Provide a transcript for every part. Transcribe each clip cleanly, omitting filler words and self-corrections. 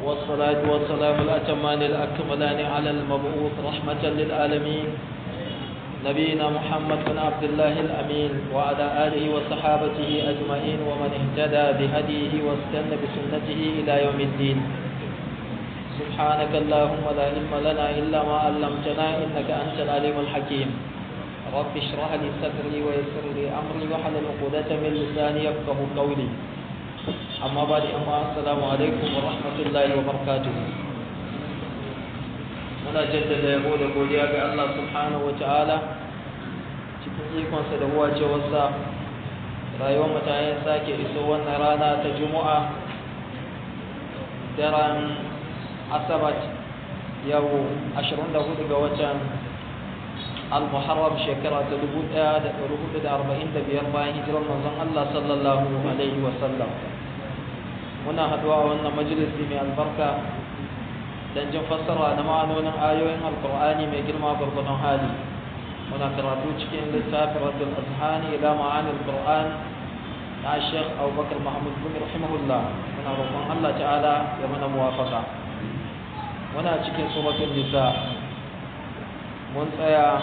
والصلاة والسلام الأتمان الأكملان على المبعوث رحمة للعالمين نبينا محمد بن عبد الله الأمين وعلى آله وصحابته أجمعين ومن اهتدى بهديه واستنى بسنته إلى يوم الدين. سبحانك اللهم لا علم لنا إلا ما علمتنا إنك أنت العليم الحكيم. رب اشرح لي صدري ويسر لي أمري واحلل عقدة من لساني يفقهوا قولي. أما بعد السلام عليكم ورحمة الله وبركاته. muna jaddada yabo da godiya ga Allah subhanahu wataala cikin ikonsa da huwacewarsa rayuwar mu ta yin sake iso wannan rana ta Juma'a daren Asabar yau 24 ga watan Al-Muharram shekara ta 1445 bayan hijirar manzon Allah sallallahu alaihi wasallam. Muna haduwa a wannan majalisi mai albarka dan jin fassara da ma'anonin ayoyin Al-Qur'ani mai girma gurgurdon hali. Muna karatu cikin littafin Raddul Azhani ila ma'anil Qur'an na Sheikh Abubakar Mahmud bin rahimahullah. Muna roƙon Allah ta'ala ya mana muwafaqa. Muna cikin suratul Nisa. Mun tsaya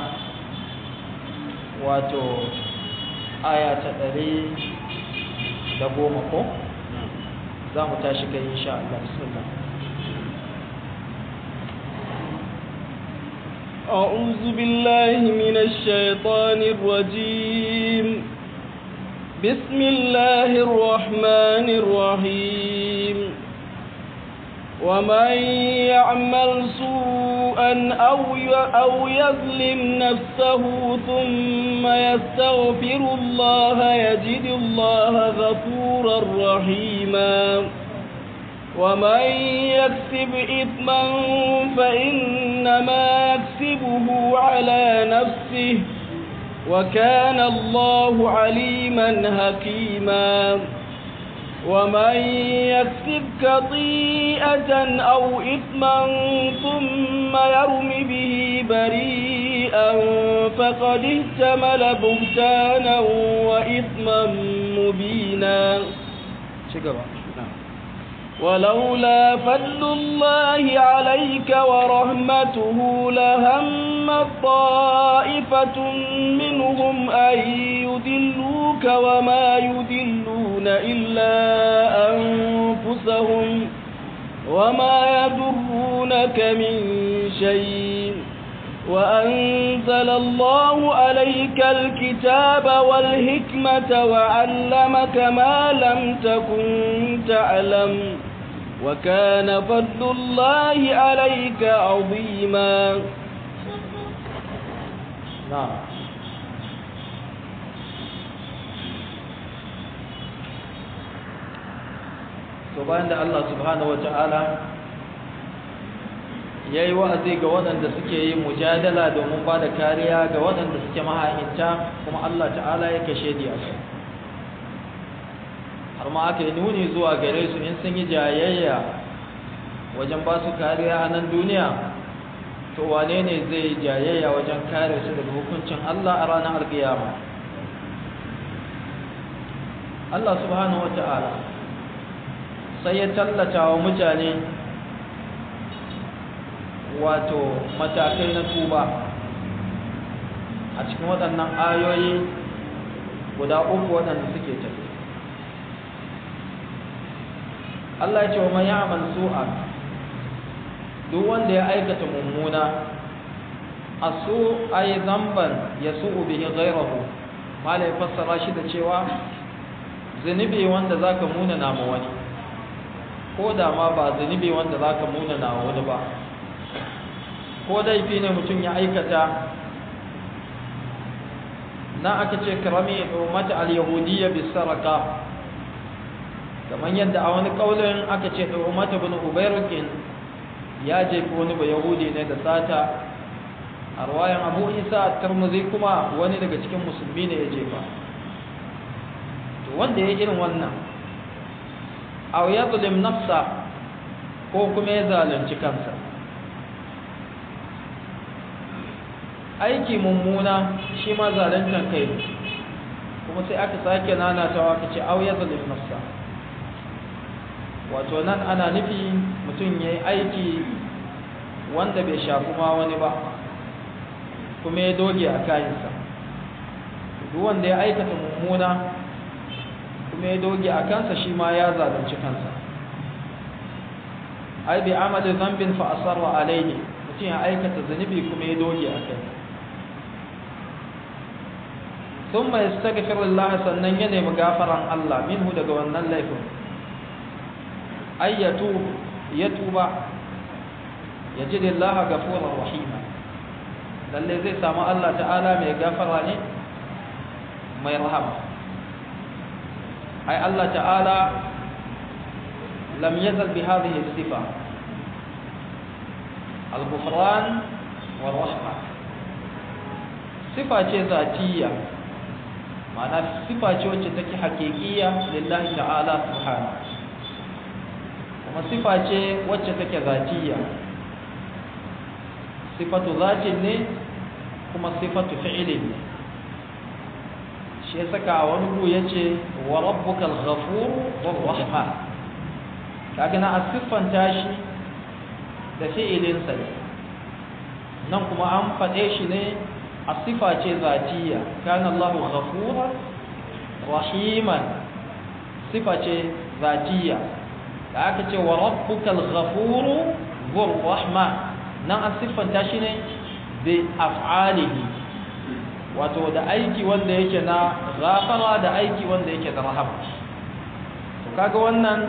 wato aya ta 110 ko za mu tashi kai insha Allah. Bismillah. أعوذ بالله من الشيطان الرجيم. بسم الله الرحمن الرحيم. ومن يعمل سوءا أو يظلم نفسه ثم يستغفر الله يجد الله غفورا رحيما. ومن يكسب إثما فإنما يكسبه على نفسه وكان الله عليما حكيما. ومن يكسب خطيئة أو إثما ثم يرم به بريئا فقد احتمل بهتانا وإثما مبينا. ولولا فضل الله عليك ورحمته لهم طائفة منهم أن يضلوك وما يضلون إلا أنفسهم وما يضرونك من شيء وأنزل الله عليك الكتاب والحكمة وعلمك ما لم تكن تعلم وكان فضل الله عليك عظيما. نعم. bayan da Allah subhanahu wata'ala ya yi wa'azi ga waɗanda suke yi mujadala domin ba da kariya ga waɗanda suke maha'inta kuma Allah ta'ala ya kashe su har ma aka yi nuni zuwa gare su in sun yi jayayya wajen ba su kariya a nan duniya to wane ne zai yi jayayya wajen kare su daga hukuncin Allah a ranar alƙiyama. Allah subhanahu wata'ala sai ya tallata wa mutane wato matakai na tuba a cikin waɗannan ayoyi guda uku waɗanda suke tafi. Allah ya ce wa man ya'mal su'a, duk wanda ya aikata mummuna, asu ay zamban yasu'u bihi ghayrahu, malai fassara shi da cewa zunubi wanda zaka munana ma wani, ko da ma ba zunubi wanda zaka munana wa wani ba, ko laifi ne mutum ya aikata na aka ce karami ummata al-yahudiyya bisaraka, kamar yadda a wani kaulin aka ce ummata bin ubayrukin ya jefi wani ba yahudi ne da sata. A riwayan Abu Isa at-Tirmidhi kuma wani daga cikin musulmi ne ya jefa. To wanda ya irin wannan aw yadlim nafsa ko kuma ya zalunci kansa, aiki mummuna shi ma zaluntan kai ne, kuma sai aka sake nanatawa aka ce aw yadlim nafsa wato nan ana nufi mutum ya yi aiki wanda bai shafi ma wani ba kuma ya doge a kayansa. Duk wanda ya aikata mummuna kuma ya doge a kansa shi ma ya zalunci kansa. ai bi amali dhanbin fa asarra alayhi, mutum ya aikata zunubi kuma ya doge a kai. thumma yastaghfirullah, sannan ya nemi gafaran Allah minhu daga wannan laifin. ayyatu ya tuba, yajidillaha ghafurur rahima, lalle zai samu Allah ta'ala mai gafara ne mai rahama. ai Allah ta'ala lam yazal bi hadhihi as-sifa al-ghufran wa rahma. sifa ce zatiyya, ma'ana sifa ce wacce take haƙiƙiya lillahi ta'ala subhanahu, kuma sifa ce wacce take zatiyya, sifatu zatin ne kuma sifatu fi'ilin ne. shi ya saka wani gu yace wa rabbukal ghafur dhur rahma, kaga na siffanta shi da fi'ilin sa, nan kuma an faɗe shi ne a sifa ce zatiyya, kana Allahu ghafura rahiman, sifa ce zatiyya. da aka ce wa rabbukal ghafuru dhur rahma, nan an siffanta shi ne bi af'alihi, wato da aiki wanda yake na ghafara da aiki wanda yake da rahama. to kaga wannan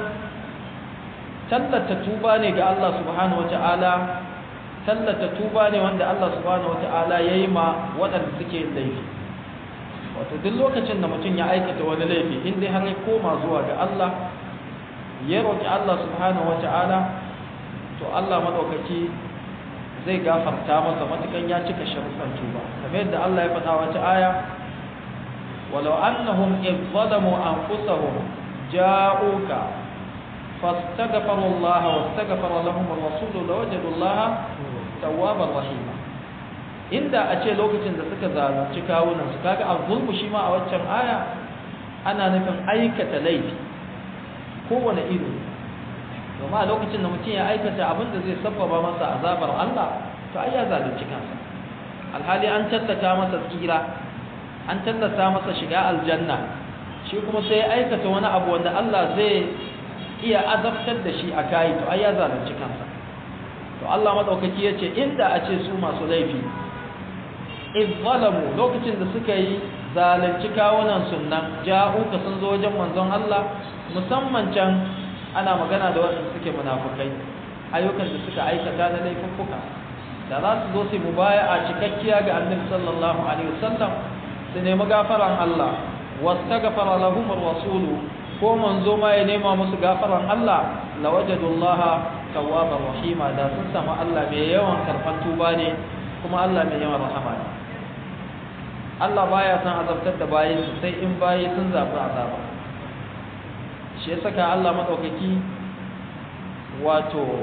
tallata tuba ne ga Allah subhanahu wataala, tallata tuba ne wanda Allah subhanahu wataala yayi ma waɗanda suke laifi. wato duk lokacin da mutum ya aikata wani laifi, in dai har ya koma zuwa ga Allah ya roki Allah subhanahu wataala, to Allah madaukaki zai gafarta masa matukan ya cika sharuɗan tuba. kamar yadda Allah ya faɗa wata aya, walau annahum idh zalamu anfusahum ja'uka fastaghfiru Allah wastaghfara lahum ar-rasul lawajadu Allah tawwaban rahima. inda a ce lokacin da suka zalunci kawunan su, kaga az-zulmu shi ma a waccan aya ana nufin aikata laifi kowane iri. domin a lokacin da mutum ya aikata abin da zai sabbaba masa azabar Allah, to ai ya zalunci kansa. alhali an tallata masa tsira, an tallata masa shiga aljanna, shi kuma sai ya aikata wani abu wanda Allah zai iya azabtar da shi a kai, to ai ya zalunci kansa. to Allah madaukaki yace inda a ce su masu laifi iz zalamu, lokacin da suka yi zalunci kawunan sunnan, ja'uka sun zo wajen manzon Allah, musamman can ana magana da waɗanda suke munafukai, ayyukan da suka aikata na laifuffuka, da za su zo su mubaya'a cikakkiya ga Annabi sallallahu alaihi wasallam, su nemi gafaran Allah, wastaghfara lahum ar-rasul, ko manzo ma ya nema musu gafaran Allah, lawajadullaha tawwabar rahima, da sun samu Allah mai yawan karfan tuba ne kuma Allah mai yawan rahama ne. Allah baya son azabtar da bayi sai in bayi sun zaɓi azaba. shi ya saka Allah madaukaki wato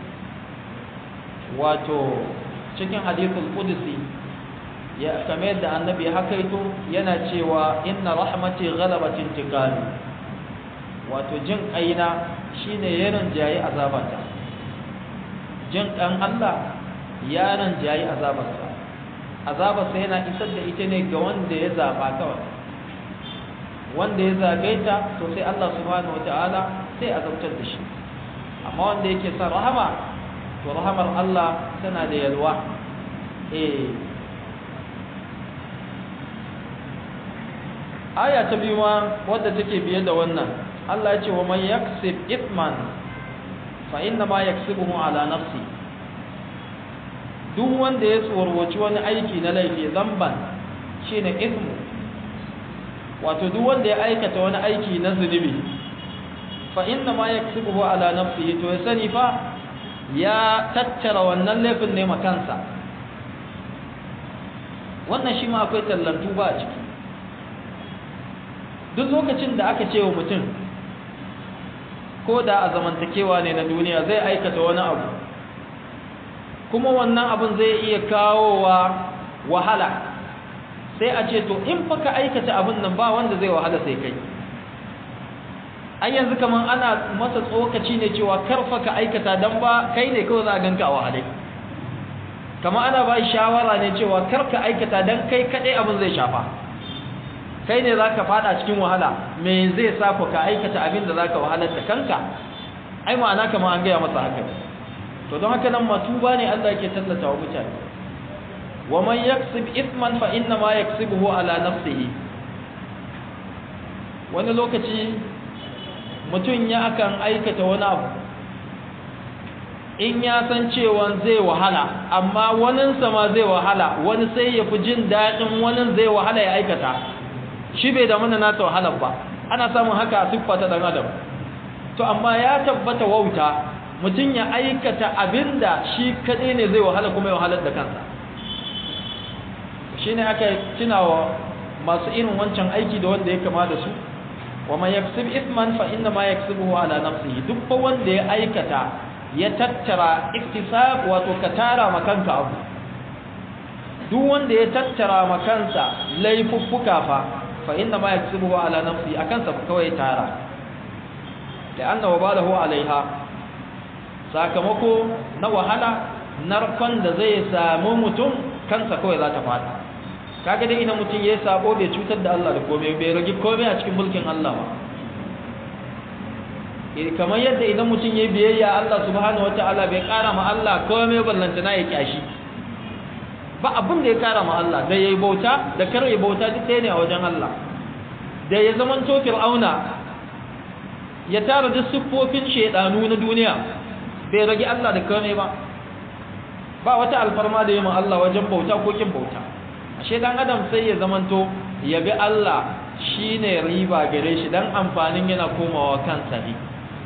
cikin hadithul qudsi ya kamar yadda annabi hakaito yana cewa inna rahmati ghalabat intiqami, wato jin kaina shine yaron jayi azabata. jin kan Allah yaron jayi azabarsa, azabarsa yana isar da ita ne ga wanda ya zaba kawai. wanda ya zabe ta, to sai Allah subhanahu wataala sai azabtar da shi. amma wanda yake son rahama, to rahamar Allah tana da yalwa. aya ta biyu ma wadda take biye da wannan, Allah ya ce wa man yaksib ithman fa inna ma yaksibuhu ala nafsi. duk wanda ya tsorwaci wani aiki na laifi, zamban shine ithmu, wato duk wanda ya aikata wani aiki na zunubi, fa inna ma yaksibuhu ala nafsihi, to ya sani fa ya tattara wannan laifin ne makansa. wannan shi ma akwai tallantu ba a ciki. duk lokacin da aka ce wa mutum, ko da a zamantakewa ne na duniya, zai aikata wani abu, kuma wannan abin zai iya kawowa wahala, sai a ce to in fa ka aikata abin nan ba wanda zai wahala sai kai. ai yanzu kaman ana masa tsokaci ne cewa karfa ka aikata dan ba kai ne kawai za a ganka a wahale kaman ana ba shawara ne cewa karka aikata dan kai kadai abin zai shafa kai ne zaka fada cikin wahala me zai sa ka aikata abin da zaka wahalar da kanka ai ma'ana kaman an gaya masa haka to don haka nan matuba ne Allah yake tallata wa mutane wa man yaksib ithman fa inna ma yaksibuhu ala nafsihi wani lokaci mutum ya akan aikata wani abu in ya san cewa zai wahala amma waninsa ma zai wahala wani sai ya fi jin daɗin wani zai wahala ya aikata shi bai da mana nasa wahalar ba ana samun haka a siffa ta ɗan adam to amma ya tabbata wauta mutum ya aikata abinda shi kaɗai ne zai wahala kuma ya wahalar da kansa shi ne aka tunawa masu irin wancan aiki da wanda ya kama da su wa man yaksib ithman fa inna ma yaksibuhu ala nafsihi duk fa wanda ya aikata ya tattara iktisab wato ka tara makanka abu duk wanda ya tattara makansa laifuffuka fa inna ma yaksibuhu ala nafsihi akansa kawai tara da anna wabalahu alaiha sakamako na wahala narkon da zai samu mutum kansa kawai za ta fada kaga dai idan mutum yayi sabo bai cutar da Allah da komai bai rage komai a cikin mulkin Allah ba kamar yadda idan mutum yayi biyayya Allah subhanahu wataala bai kara ma Allah komai ballantana ya kyashi ba abin da ya kara ma Allah da yayi bauta da kar yayi bauta duk ɗaya ne a wajen Allah da ya zaman to fir'auna ya tara duk siffofin shedanu na duniya bai rage Allah da komai ba wata alfarma da yayi ma Allah wajen bauta ko kin bauta ashe dan adam sai ya zamanto ya bi Allah shine riba gare shi dan amfanin yana komawa kansa ne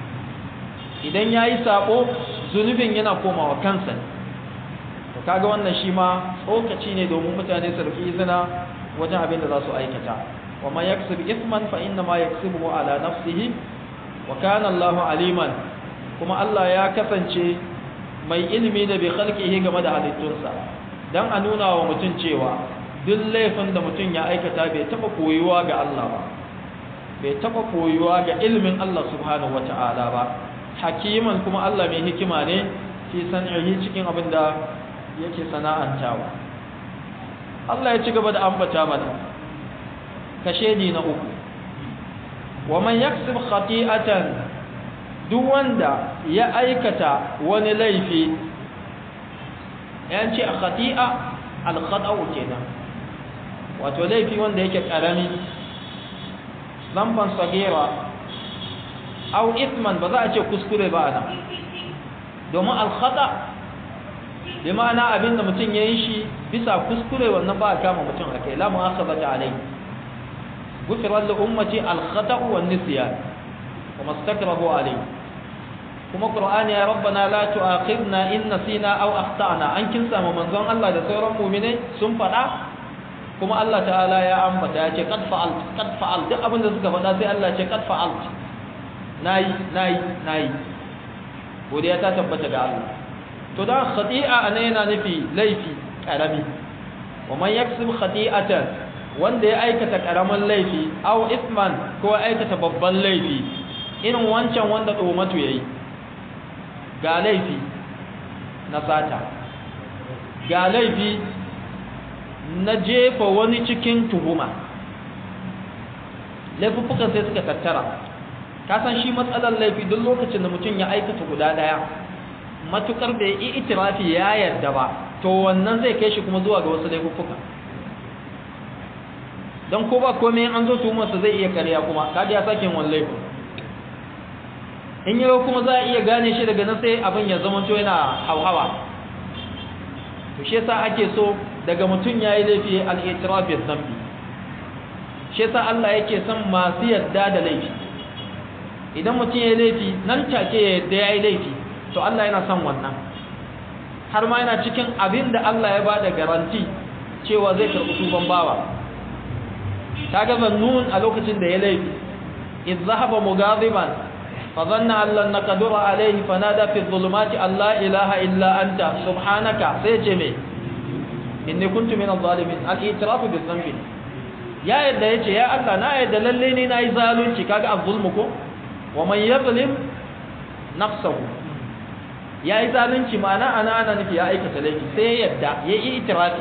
idan yayi sabo zunubin yana komawa kansa ne to kaga wannan shi ma tsokaci ne domin mutane su rufi izina wajen abin da za su aikata wa man yaksib ithman fa inna ma yaksibuhu ala nafsihi wa kana Allahu aliman kuma Allah ya kasance mai ilimi da bi khalqihi game da halittunsa dan a nuna wa mutum cewa duk laifin da mutum ya aikata bai taba koyuwa ga Allah ba bai taba koyuwa ga ilimin Allah subhanahu wata'ala ba hakiman kuma Allah mai hikima ne fi san'ihi cikin abin da yake sana'antawa Allah ya ci gaba da ambata mana kashedi na uku wa man yaksib khati'atan duk wanda ya aikata wani laifi yanci a khati'a al-khata'u kenan wato laifi wanda yake karami zamban sagira aw ithman ba za a ce kuskure ba ana domin al-khata bi ma'ana abinda mutum yayin shi bisa kuskure wannan ba a kama mutum akai la mu'akhadata alai gufira li ummati al-khata'u wan nisyan wa mastakrahu alai kuma qur'ani ya rabbana la tu'akhidna in nasina aw akhtana an kinsa ma manzon Allah da sauran mu'minai sun fada kuma Allah ta'ala ya ambata ya ce qad fa'al duk abin da suka fada sai Allah ya ce qad fa'al nayi godiya ta tabbata ga Allah to da khati'a ana yana nufi laifi karami wa man yaksib khati'atan wanda ya aikata karaman laifi aw ithman ko aikata babban laifi irin wancan wanda domatu yayi ga laifi na sata ga laifi na jefa wani cikin tuhuma laifuffukan sai suka tattara ka san shi matsalar laifi duk lokacin da mutum ya aikata guda daya matukar da yi itirafi ya yarda ba to wannan zai kai shi kuma zuwa ga wasu laifuffuka don ko ba komai an zo tuhumarsa zai iya karya kuma kaji ya sake wani laifin in yau kuma za a iya gane shi daga nan sai abin ya zama to yana hauhawa to shi yasa ake so daga mutum yayi laifi al-i'tiraf bi dhanbi shi yasa Allah yake son masu yarda da laifi idan mutum yayi laifi nan take ya yarda yayi laifi to Allah yana son wannan har ma yana cikin abin da Allah ya bada garanti cewa zai karɓi tuban bawa kaga zannun a lokacin da ya laifi idh dhahaba mughadiban فظن أن لن نقدر عليه فنادى في الظلمات أن لا إله إلا أنت سبحانك سيجمي إني كنت من الظالمين الإعتراف بالذنب يا يدا يجي يا الله نا يدا لليني نا يزالونci kaga azzulmuko wa man yadhlim nafsahu yayi zalunci ma'ana ana nufi ya aikata laifi sai ya yadda ya yi itirafi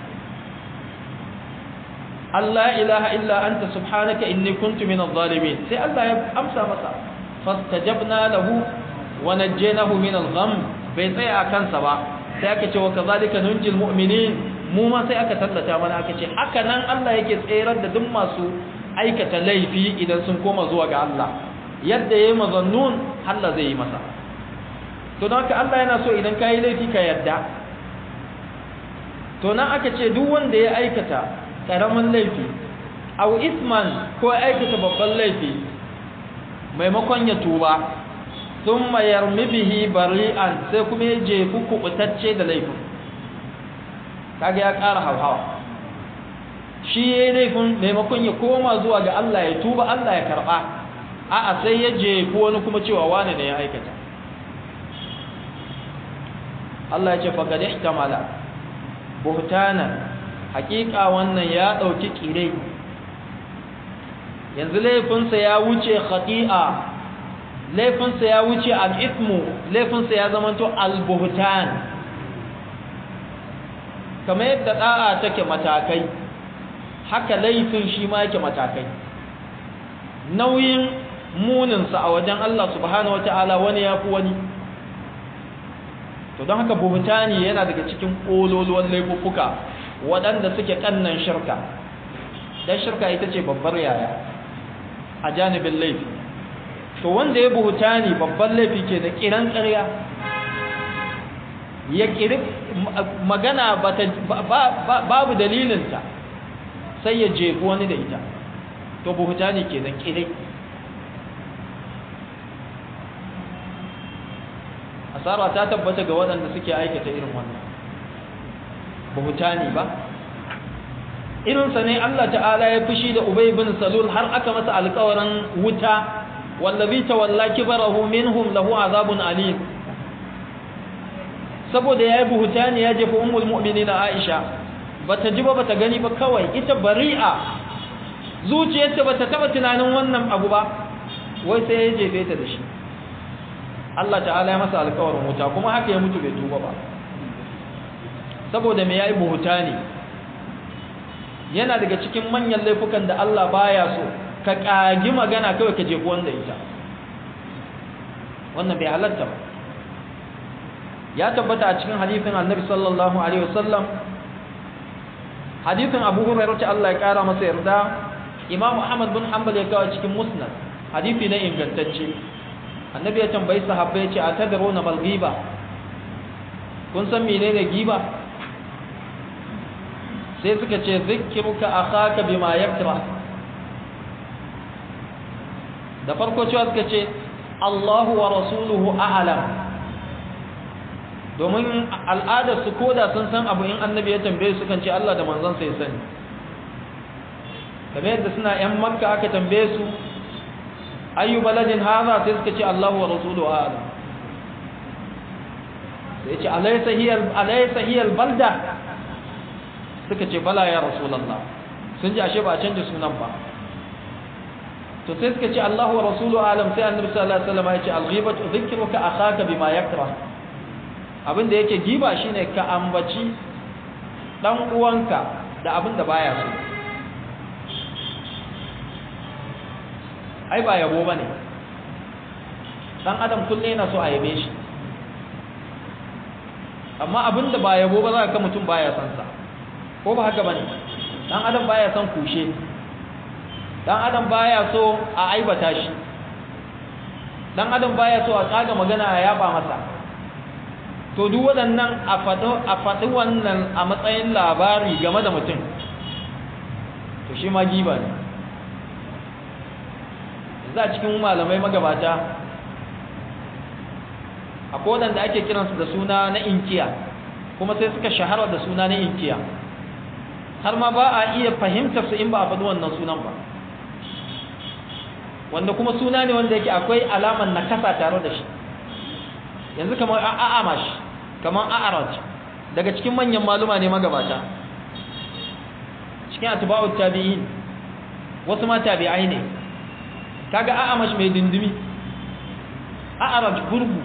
Allah ilaha illa anta subhanaka inni kuntu minadh zalimin sai Allah ya amsa masa fastajabna lahu wa najjaynahu minal gham bai tsaya a kansa ba sai aka ce wa kazalika nunjil mu'minin mu ma sai aka tallata mana aka ce haka nan Allah yake tsayar da duk masu aikata laifi idan sun koma zuwa ga Allah yadda yayi mazannun Allah zai yi masa to don haka Allah yana so idan kai laifi ka yadda to nan aka ce duk wanda ya aikata karamin laifi aw isman ko aikata babban laifi maimakon ya tuba thumma yarmi bihi bari'an sai kuma ya je kubutacce da laifin kaga ya ƙara hauhawa shi yayin laifin maimakon ya koma zuwa ga Allah ya tuba Allah ya karba a'a sai ya je ko wani kuma cewa wani ne ya aikata Allah ya ce faqad ihtamala buhtana hakika wannan ya dauki kire yanzu laifinsa ya wuce khati'a laifinsa ya wuce al-ithmu laifinsa ya zamanto al-buhtan kamar yadda da'a take matakai haka laifin shi ma yake matakai nauyin muninsa a wajen Allah subhanahu wata'ala wani yafi wani to don haka buhtani yana daga cikin kololuwan laifuffuka waɗanda suke kannan shirka dan shirka ita ce babbar yaya a janibin laifi to wanda ya buhutani babban laifi ke da kiran ƙarya ya kiri magana babu dalilinta sai ya jefi wani da ita to buhutani ke da kire asara ta tabbata ga waɗanda suke aikata irin wannan buhutani ba irinsa ne Allah ta'ala ya fushi da Ubay bin Salul har aka masa alƙawarin wuta wallazi tawalla kibarahu minhum lahu azabun alim saboda yayi buhutani ya jefa ummul mu'minin Aisha bata ji ba bata gani ba kawai ita bari'a zuciyarta bata taba tunanin wannan abu ba wai sai ya jefe ta da shi Allah ta'ala ya masa alƙawarin wuta kuma haka ya mutu bai tuba ba saboda me yayi buhutani yana daga cikin manyan laifukan da Allah baya so ka kagi magana kawai ka jefi wanda ita wannan bai halatta ba ya tabbata a cikin hadisin Annabi sallallahu alaihi wasallam hadisin Abu Hurairah ta Allah ya kara masa yarda Imam Ahmad bin Hanbal ya kawo cikin Musnad hadisi ne ingantacce Annabi ya tambayi sahabbai ya ce atadruna mal ghiba kun san menene giba sai suka ce zikiruka akhaka bima yakra da farko cewa suka ce Allahu wa rasuluhu a'lam domin al'adar su koda sun san abu in annabi ya tambaye su kan ce Allah da manzon sa ya sani kamar yadda suna yan makka aka tambaye su ayu baladin hadha sai suka ce Allahu wa rasuluhu a'lam sai ce alaysa hiya al-balda suka ce bala ya rasulullah sun ji ashe ba a canja sunan ba to sai suka ce Allahu wa rasuluhu alam sai annabi sallallahu alaihi wasallam ya ce al-ghibatu dhikruka akhaka bima yakra abinda yake giba shine ka ambaci dan uwanka da abinda baya so ai ba yabo bane dan adam kullum yana so a yabe shi amma abinda ba yabo ba za ka mutum baya san sa ko ba haka bane dan adam baya son kushe dan adam baya so a aibata shi dan adam baya so a tsaga magana a yaba masa to duk waɗannan a faɗi wannan a matsayin labari game da mutum to shi ma giba ne za cikin malamai magabata akwai waɗanda ake kiransu da suna na inkiya kuma sai suka shahara da suna na inkiya har ma ba a iya fahimtar su in ba a faɗi wannan sunan ba wanda kuma suna ne wanda yake akwai alaman nakasa tare da shi yanzu kamar a'amash kamar a'araj daga cikin manyan maluma ne magabata cikin atba'ut tabi'in wasu ma tabi'ai ne kaga a'amash mai dindimi a'raj gurgu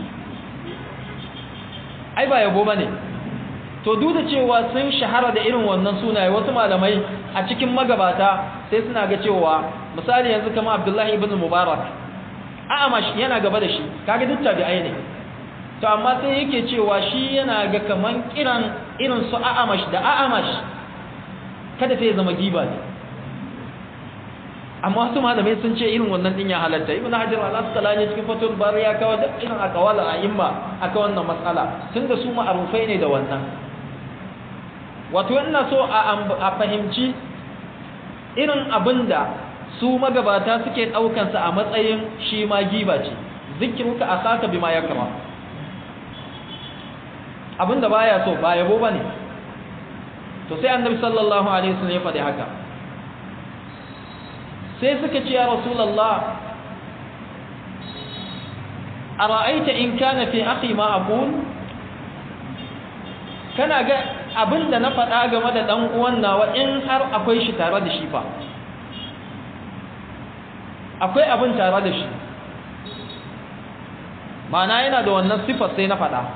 ai ba yabo bane to duk da cewa sun shahara da irin wannan sunaye wasu malamai a cikin magabata sai suna ga cewa misali yanzu kamar Abdullahi ibn Mubarak A'amash yana gaba da shi kaga duk tabi'ai ne to amma sai yake cewa shi yana ga kaman kiran irin su A'amash da A'amash kada sai zama giba ne amma wasu malamai sun ce irin wannan din ya halatta Ibn Hajar al-Asqalani cikin Fathul Bari ya kawo da irin aqwal a'imma aka wannan mas'ala tunda su ma'arufai ne da wannan wato ina so a fahimci irin abinda su magabata suke daukansa a matsayin shi ma giba ce zikiruka akaka bima yakra abinda baya so ba yabo bane to sai annabi sallallahu alaihi wasallam ya faɗi haka sai suka ce ya rasulullah ara'aita in kana fi akhi ma aqul kana ga abinda na faɗa game da dan uwan nawa in har akwai shi tare da shi fa akwai abin tare da shi ma'ana yana da wannan sifar sai na faɗa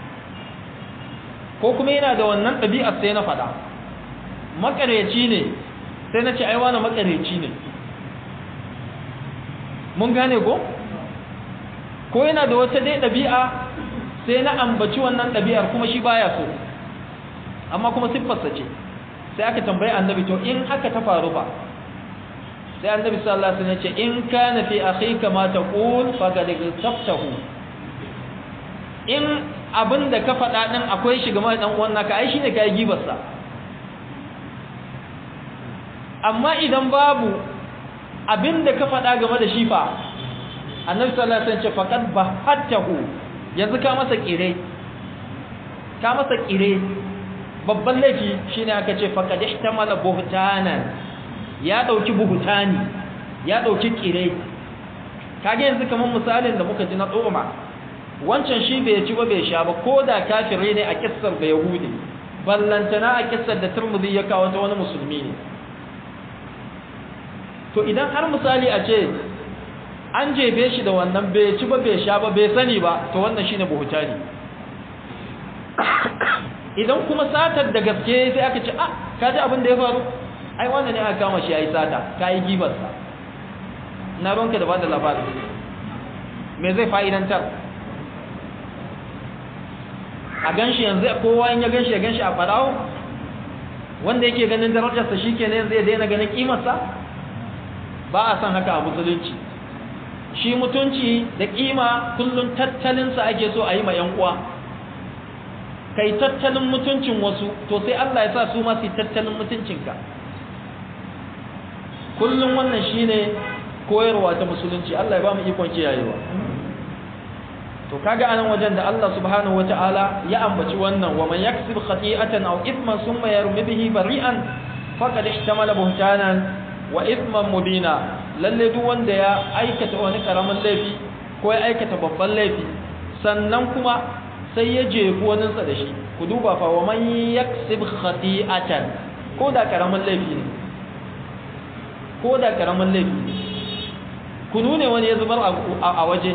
ko kuma yana da wannan ɗabi'ar sai na faɗa makareci ne sai na ce ai wani makareci ne mun gane ko yana da wata dai ɗabi'a sai na ambaci wannan ɗabi'ar kuma shi baya so amma kuma siffarsa ce sai aka tambayi annabi to in haka ta faru ba sai annabi sallallahu alaihi wasallam ya ce in kana fi akhika ma taqul faqad tabtahu in abinda ka faɗa din akwai shi game da dan uwan naka ai shine kai gibarsa amma idan babu abinda ka faɗa game da shi fa annabi sallallahu alaihi wasallam ya ce faqad bahatahu yanzu ka masa kire babban laifi shine aka ce faqad ihtamala buhtanan ya dauki buhutani ya dauki kire kage yanzu kaman misalin da muka ji na tsoma wancan shi bai ci ba bai sha ba koda kafire ne a kissar da yahudi ballantana a kissar da Tirmidhi ya kawo ta wani musulmi ne to idan har misali a ce an jebe shi da wannan bai ci ba bai sha ba bai sani ba to wannan shine buhutani idan kuma satar da gaske sai aka ce kaji abin da ya faru ai wannan ne aka kama shi yayi sata kai gibarsa na ronka da bada labari me zai fa'idantar a ganshi yanzu kowa in ya ganshi ya ganshi a farawo wanda yake ganin darajarsa shikenan zai daina ganin kimarsa ba a san haka a musulunci shi mutunci da kima kullun tattalinsa ake so a yi ma yan uwa kai tattalin mutuncin wasu to sai Allah ya sa su ma su tattalin mutuncinka kullum wannan shine koyarwa ta musulunci Allah ya ba mu ikon kiyayewa to kaga anan wajen da Allah subhanahu wataala ya ambaci wannan wa man yaksib khati'atan aw ithman thumma yarmi bihi bari'an faqad ihtamala buhtanan wa ithman mubina lalle duk wanda ya aikata wani karamin laifi ko ya aikata babban laifi sannan kuma sai ya jefu waninsa da shi ku duba fa wa man yaksib khati'atan ko da karamin laifi ne ko da karamin laifi ne kunu ne wani ya zubar a waje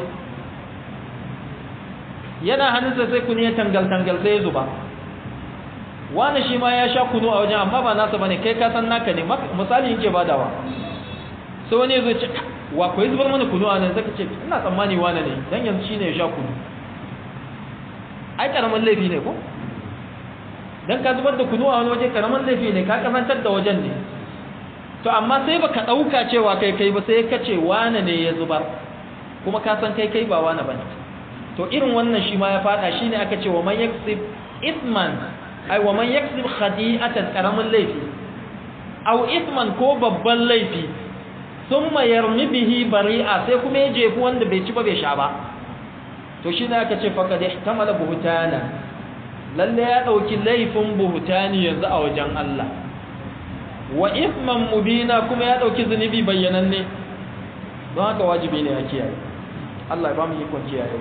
yana hannunsa sai kunu ya tangal-tangal sai ya zuba wani shi ma ya sha kunu a wajen amma ba nasa bane kai ka san naka ne misali yake badawa sai wani ya zo ce wa ko ya zubar mana kunu a nan sai ka ce ina tsammani wani ne dan yanzu shine ya sha kunu ai karamin laifi ne ko dan ka zubar da kunu a wani waje karamin laifi ne ka kasantar da wajen ne to amma sai baka dauka cewa kai ba sai ka ce wane ne ya zubar kuma ka san kai ba wane bane to irin wannan shi ma ya fada shine aka ce wa man yaksib ithman ai wa man yaksib khati'atan karamin laifi aw ithman ko babban laifi thumma yarmi bihi bari'a sai kuma ya jefu wanda bai ci ba bai sha ba to shine aka ce faqad ihtamala buhtana lalle ya dauki laifin buhtani yanzu a wajen Allah wa ithman mubina kuma ya dauki zunubi bayyananne don haka wajibi ne a kiyaye Allah ya ba mu ikon kiyaye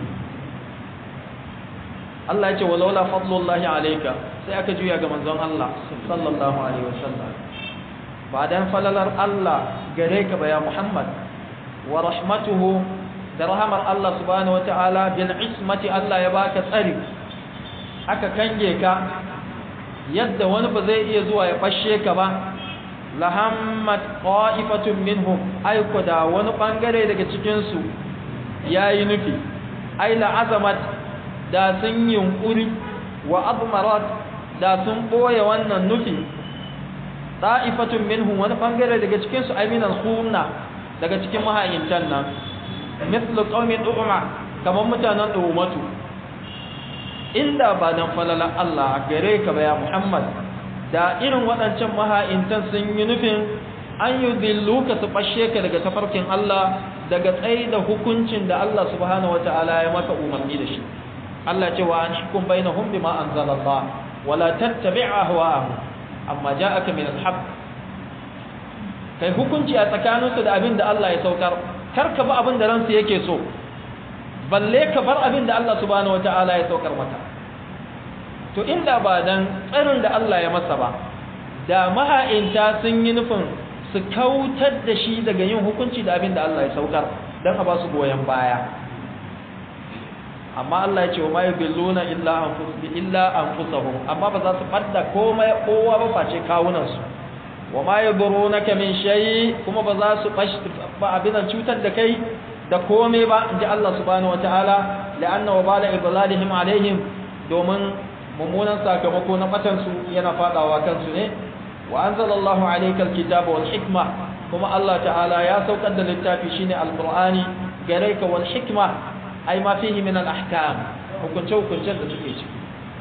Allah ya ce walaula fadlullahi alayka sai aka juya ga manzon Allah sallallahu alaihi wasallam ba dan falalar Allah gare ka ba ya Muhammad wa rahmatuhu da rahamar Allah subhanahu wataala bil ismati Allah ya baka tsari aka kange ka yadda wani ba zai iya zuwa ya fashe ka ba lahammat qa'ifatun minhum aiko da wani bangare daga cikin su yayi nufi ai la azamat da sun yunkuri wa admarat da sun boye wannan nufi ta'ifatun minhum wani bangare daga cikin su aminal khunna daga cikin mahayintan nan mithlu qaumi du'ma kamar mutanen du'matu inda ba dan falalan Allah gare ka ba ya Muhammad da irin waɗancan maha'intan sun yi nufin an yudilluka su fashe ka daga tafarkin Allah daga tsayi da hukuncin da Allah subhanahu wataala ya maka umarni da shi Allah ce wa anhikum bainahum bima anzalallah wala tattabi' ahwa'ahum amma ja'aka min al-haqq kai hukunci a tsakaninsu da abin da Allah ya saukar kar ka ba abin da ransu yake so balle ka bar abin da Allah subhanahu wataala ya saukar maka to inda ba dan tsarin da Allah ya masa ba da maha'inta sun yi nufin su kautar da shi daga yin hukunci da abin da Allah ya saukar dan a ba su goyen baya amma Allah ya ce wa ma yubilluna illa anfusahum amma ba za su fadda komai kowa ba face kawunan su wa ma yadurunaka min shay kuma ba za su ba abin cutar da kai da komai ba inji Allah subhanahu wataala la'anna wabala idlalihim alaihim domin mummunan sakamako na fatan su yana fadawa kansu ne wa anzalallahu alayka alkitaba wal hikma kuma Allah ta'ala ya saukar da littafi shine alqur'ani gare ka wal hikma ay ma fihi min al-ahkam hukuncen da suke ciki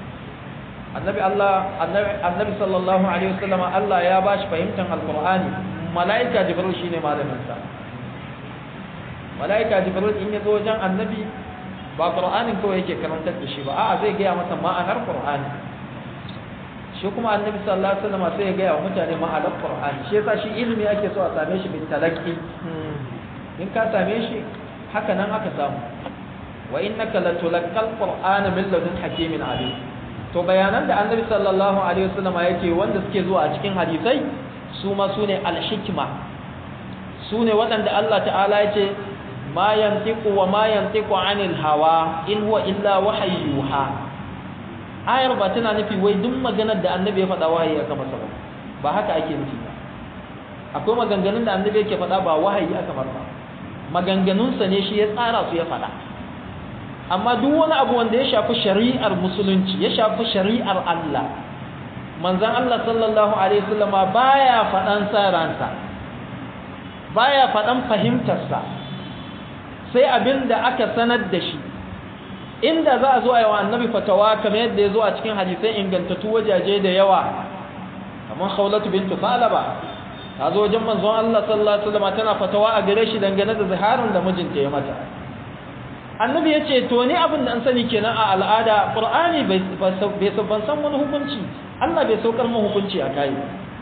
annabi sallallahu alaihi wasallam Allah ya bashi fahimtar alqur'ani malaika jibril shine malamin sa malaika jibril in yazo wajen annabi ba qur'anin kawai yake karantar da shi ba a'a zai ga masa ma'anar qur'ani shi kuma annabi sallallahu alaihi wasallam sai ya ga wa mutane ma'anar qur'ani shi yasa shi ilimi ake so a same shi bin talaqi in ka same shi haka nan aka samu wa innaka latulaqqal qur'ana min ladun hakimin alim to bayanan da annabi sallallahu alaihi wasallam yake wanda suke zuwa a cikin hadisai su ma sune al-hikma sune wadanda Allah ta'ala yace ma yantiqu wa ma yantiqu 'anil hawa in huwa illa wahyuha ayar ba tana nufi wai duk maganar da annabi ya faɗa wahayi aka masa ba haka ake nufi ba akwai maganganun da annabi yake faɗa ba wahayi aka masa ba maganganunsa ne shi ya tsara su ya faɗa amma duk wani abu wanda ya shafi shari'ar musulunci ya shafi shari'ar Allah manzon Allah sallallahu alaihi wasallam baya faɗan saransa baya faɗan fahimtarsa sai abinda aka sanar da shi inda za a zo a yi wa annabi fatawa kamar yadda ya zo a cikin hadisai ingantattu wajaje da yawa kamar Khawlatu bintu Salaba ta zo wajen manzon Allah sallallahu alaihi wasallam tana fatawa a gare shi dangane da ziharin da mijinta ya mata annabi ya ce to ni abin da an sani kenan a al'ada qur'ani bai ban san wani hukunci Allah bai saukar mu hukunci a kai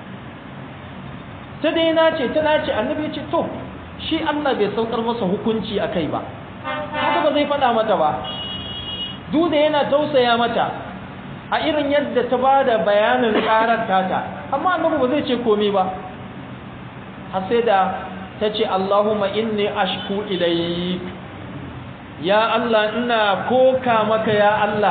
ta dai na ce annabi ya ce to shi Allah bai saukar masa hukunci a kai ba haka ba zai faɗa mata ba duk da yana tausaya mata a irin yadda ta bada bayanin karar tata amma annabi ba zai ce komai ba har sai da ta ce Allahumma inni ashku ilayk ya Allah ina koka maka ya Allah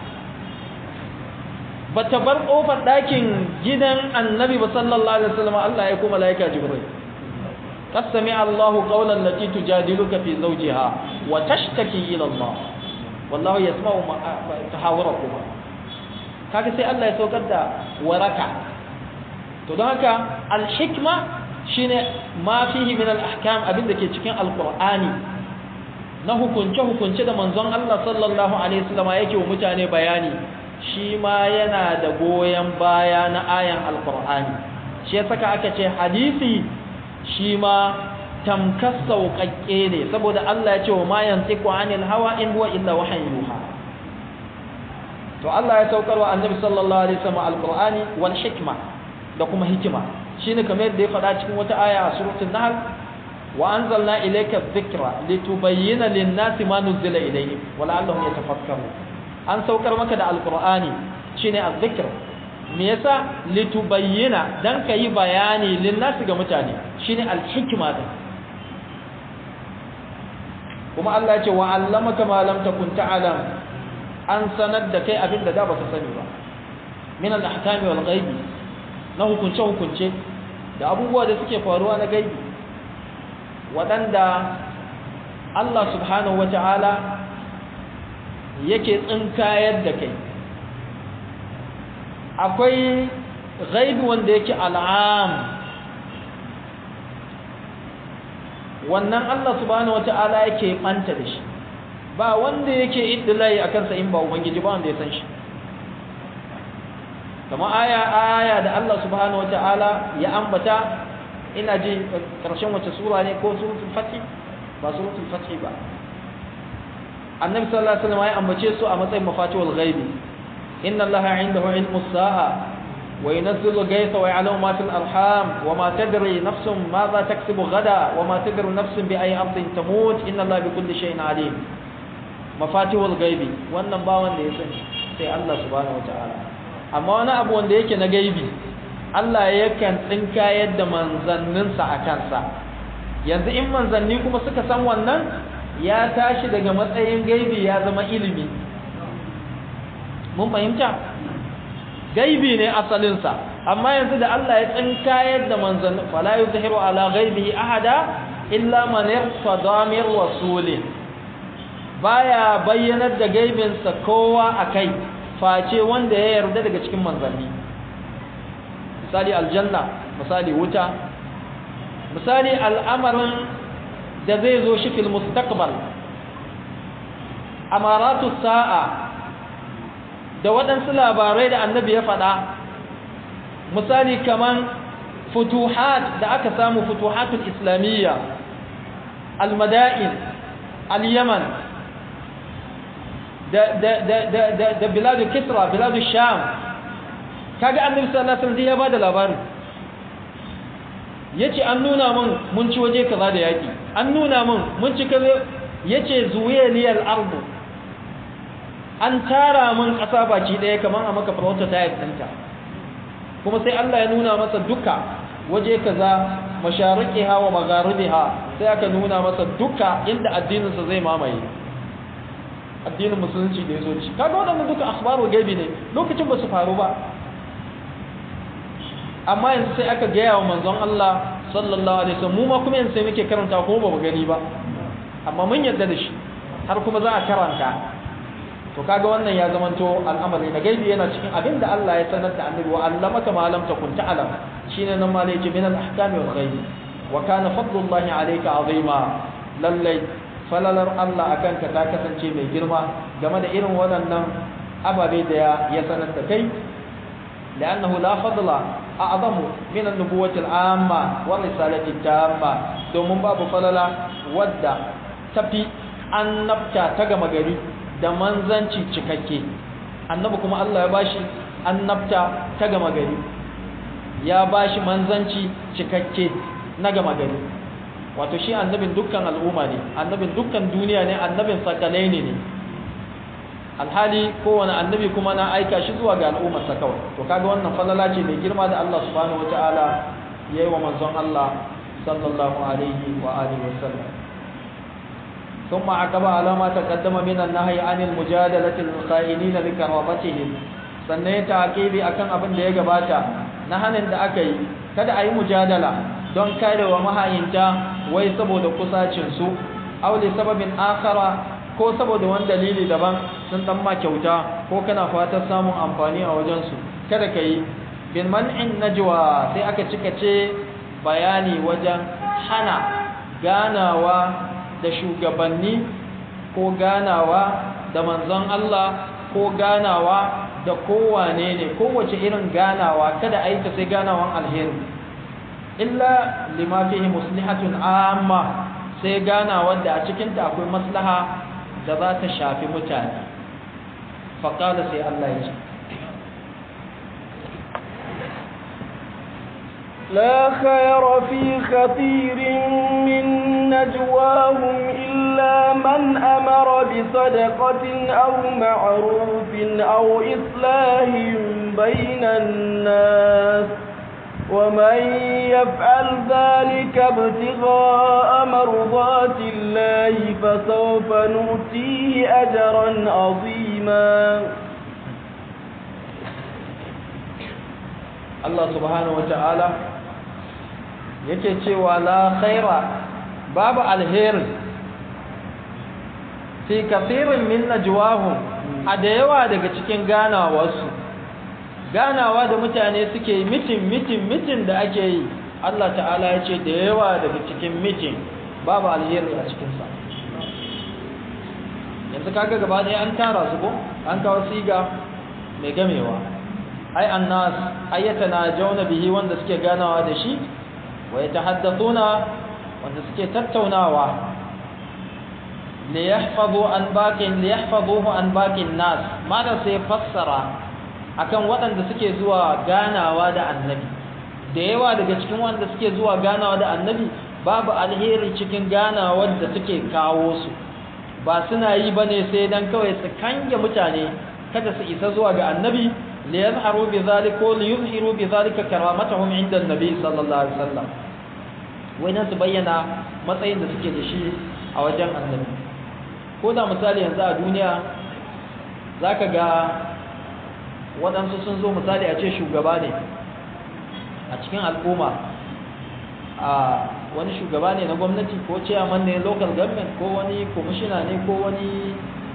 bata bar kofar ɗakin gidan annabi ba sallallahu alaihi wasallam Allah ya kuma malaika jibril qasami Allahu qawlan lati tujadiluka fi zawjiha wa tashtaki ila Allah wallahu yasma'u tahawurakum kaga sai Allah ya saukar da waraka to don haka al-hikma shine ma fihi min al-ahkam abinda ke cikin al-Qur'ani na hukunce da manzon Allah sallallahu alaihi wasallam yake wa mutane bayani shi ma yana da goyen baya na ayan al-Qur'ani shi yasa aka ce hadisi shi ma tamkas sauƙaƙe ne saboda Allah ya ce wa ma yantiqu anil hawa in huwa illa wahyuha to Allah ya saukar wa annabi sallallahu alaihi wasallam al-Qur'ani wal hikma da kuma hikima shine kamar yadda ya faɗa cikin wata aya a suratul nahl wa anzalna ilayka dhikra litubayyana lin-nasi ma nuzila ilayhim wa la'allahum yatafakkarun an saukar maka da al-Qur'ani shine az-zikr me yasa litubayyana dan kai bayani lin-nasi ga mutane shine al-hikma din kuma Allah ya ce wa 'allamaka ma lam takun ta'lam an sanar da kai abin da baka sani ba min al-ahkami wal ghaibi na hukunce da abubuwa da suke faruwa na gaibi waɗanda Allah subhanahu wata'ala yake tsinkayar da kai. Akwai ghaibi wanda yake al'am, wannan Allah subhanahu wata'ala yake ɓanta da shi, ba wanda yake iddilai a kansa in ba Ubangiji ba wanda ya san shi. Kama aya da Allah subhanahu wata'ala ya ambata, ina ji ƙarshen wace sura ne ko suratul Fath, ba suratul Fath ba. Annabi sallallahu alaihi wasallam ya ambace su a matsayin mafatihul ghaibi. Inna Allaha 'indahu 'ilmus sa'a wa yunazzilu al-ghaytha wa ya'lamu ma fil arham wa ma tadri nafsun madha taksibu ghadan wa ma tadri nafsun bi ayyi ardin tamut inna Allaha bi kulli shay'in 'alim. Mafatihul ghaibi wannan ba wanda ya sani sai Allah subhanahu wata'ala. Amma wani abu wanda yake na gaibi Allah yakan tsinkayar da manzanninsa a kansa. Yanzu in manzanni kuma suka san wannan ya tashi daga matsayin gaibi ya zama ilimi. Mun fahimta? Gaibi ne asalinsa, amma yanzu da Allah ya tsinkayar da manzanni fala yuzhiru ala ghaibihi ahada illa man irtada min rasulin. Baya bayyanar da gaibinsa kowa akai face wanda ya yarda daga cikin manzanni. Misali aljanna, misali wuta, misali al'amarin da zai zo shi fil mustaqbal, amaratu sa'a da waɗansu labarai da annabi ya faɗa, misali kaman futuhat da aka samu, futuhatul islamiyya, al-mada'in, al-yaman da biladu kisra, biladu sham. Kaga annabi sallallahu alaihi wasallam ya bada labarin, yace an nuna mun ci waje kaza da yaki, an nuna mun ci kaza, yace zuweliyal ardu, an tara mun kasa baki daya kaman a maka farauta ta yadda, kuma sai Allah ya nuna masa duka waje kaza, mashariqiha wa magharibiha, sai aka nuna masa duka inda addinin sa zai mamaye, addinin musulunci da yazo shi. Kaga wannan duka akhbaru gaibi ne, lokacin ba su faru ba, amma yanzu sai aka gaya wa manzon Allah sallallahu alaihi wasallam, mu ma kuma yanzu sai muke karanta kuma ba mu gani ba, amma mun yarda da shi har kuma za a karanta. To kaga wannan ya zamanto al'amari na gaibi, yana cikin abin da Allah ya sanar da annabi, wa allamaka ma lam takun ta'lam, shine nan ma yake min al-ahkami wal ghaib, wa kana fadlullahi alayka azima. Lallai falalar Allah akan ka ta kasance mai girma game da irin waɗannan ababe da ya sanar da kai. لأنه لا فضل أعظم من النبوة العامة والرسالة التامة دومن باب فللا ودى تفي annabta ta gama gari da manzanci cikakke. Annabi kuma Allah ya bashi annabta ta gama gari, ya bashi manzanci cikakke na gama gari. Wato shi annabin dukkan al'umma ne, annabin dukkan duniya ne, annabin sakalai ne. Alhali kowane annabi kuma na aika shi zuwa ga al'ummarsa kawai. To kaga wannan falala ce mai girma da Allah subhanahu wataala yayi wa manzon Allah sallallahu alaihi wa alihi wasallam. Thumma aqaba ala ma taqaddama min an-nahyi 'anil mujadalati lil-qa'ilina bi karamatihim. Sannan ya taqibi akan abin da ya gabata na hanin da aka yi, kada a yi mujadala don karewa mahayinta wai saboda kusacin su, aw li sababin akhara, ko saboda wani dalili daban, sun dan ma kyauta ko kana fatan samun amfani a wajensu, kada ka yi. Bin man'in najwa, sai aka cikace bayani wajen hana ganawa da shugabanni ko ganawa da manzon Allah ko ganawa da kowane ne, kowace irin ganawa kada a yi ta sai ganawan alheri, illa lima fihi muslihatun amma, sai ganawa da a cikinta akwai maslaha da za ta shafi mutane. faƙada sai Allah ya ce, لا خير في كثير من نجواهم إلا من أمر بصدقة أو معروف أو إصلاح بين الناس ومن يفعل ذلك ابتغاء مرضات الله فسوف نؤتيه أجرا عظيما. الله سبحانه وتعالى yake cewa la khaira babu alheri fi kathirin min najwahum a da yawa daga cikin ganawarsu ganawa da mutane suke mitin da ake yi Allah ta'ala ya ce da yawa daga cikin mitin babu alheri a cikinsa yanzu kaga gaba ɗaya an tara su ko an kawo siga mai gamewa ai annas ayyatana jauna bihi wanda suke ganawa da shi wa yatahaddathuna wanda suke tattaunawa liyahfazuhu an baqin nas madan sai fassara akan waɗanda suke zuwa ganawa da annabi da yawa daga cikin wanda suke zuwa ganawa da annabi babu alheri cikin ganawar da suke kawo su ba suna yi bane sai dan kawai su kange mutane kada su isa zuwa ga annabi liyazharu bi zalika wa liyuzhiru bi zalika karamatahum inda annabi sallallahu alaihi wasallam wannan su bayyana matsayin da suke da shi a wajen annabi ko da misali yanzu a duniya zaka ga waɗansu sun zo misali a ce shugaba ne a cikin al'umma a wani shugaba ne na gwamnati ko chairman ne local government ko wani commissioner ne ko wani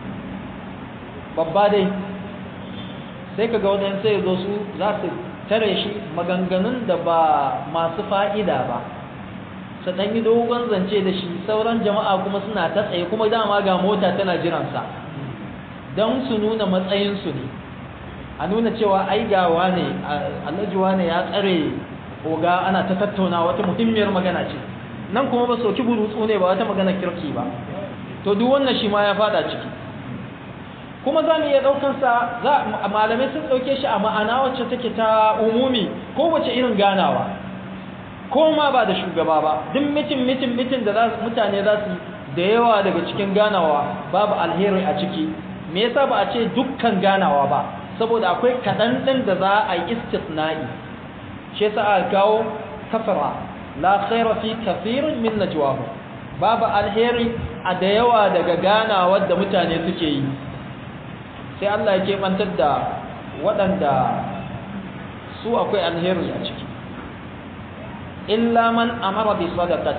babba dai sai kaga waɗansu sai zo su za su tare shi maganganun da ba masu fa'ida ba su ɗan yi dogon zance da shi sauran jama'a kuma suna ta tsaye kuma dama ga mota tana jiransa don su nuna matsayinsu ne a nuna cewa ai gawa ne alhajiwa ne ya tsare oga ana ta tattauna wata muhimmiyar magana ce nan kuma ba soki burutsu ne ba wata magana kirki ba to duk wannan shi ma ya fada ciki kuma za mu iya ɗaukansa malamai sun ɗauke shi a ma'ana wacce take ta umumi ko wace irin ganawa ko ma ba da shugaba ba duk mitin da mutane za su da yawa daga cikin ganawa babu alheri a ciki me yasa ba a ce dukkan ganawa ba saboda akwai kaɗan ɗin da za a yi istisna'i shi yasa aka kawo kafara la khaira fi kathirin min najwahu babu alheri a da yawa daga ganawar da mutane suke yi sai Allah ya keɓantar da waɗanda su akwai alheri a ciki illa man amara bi sadaqati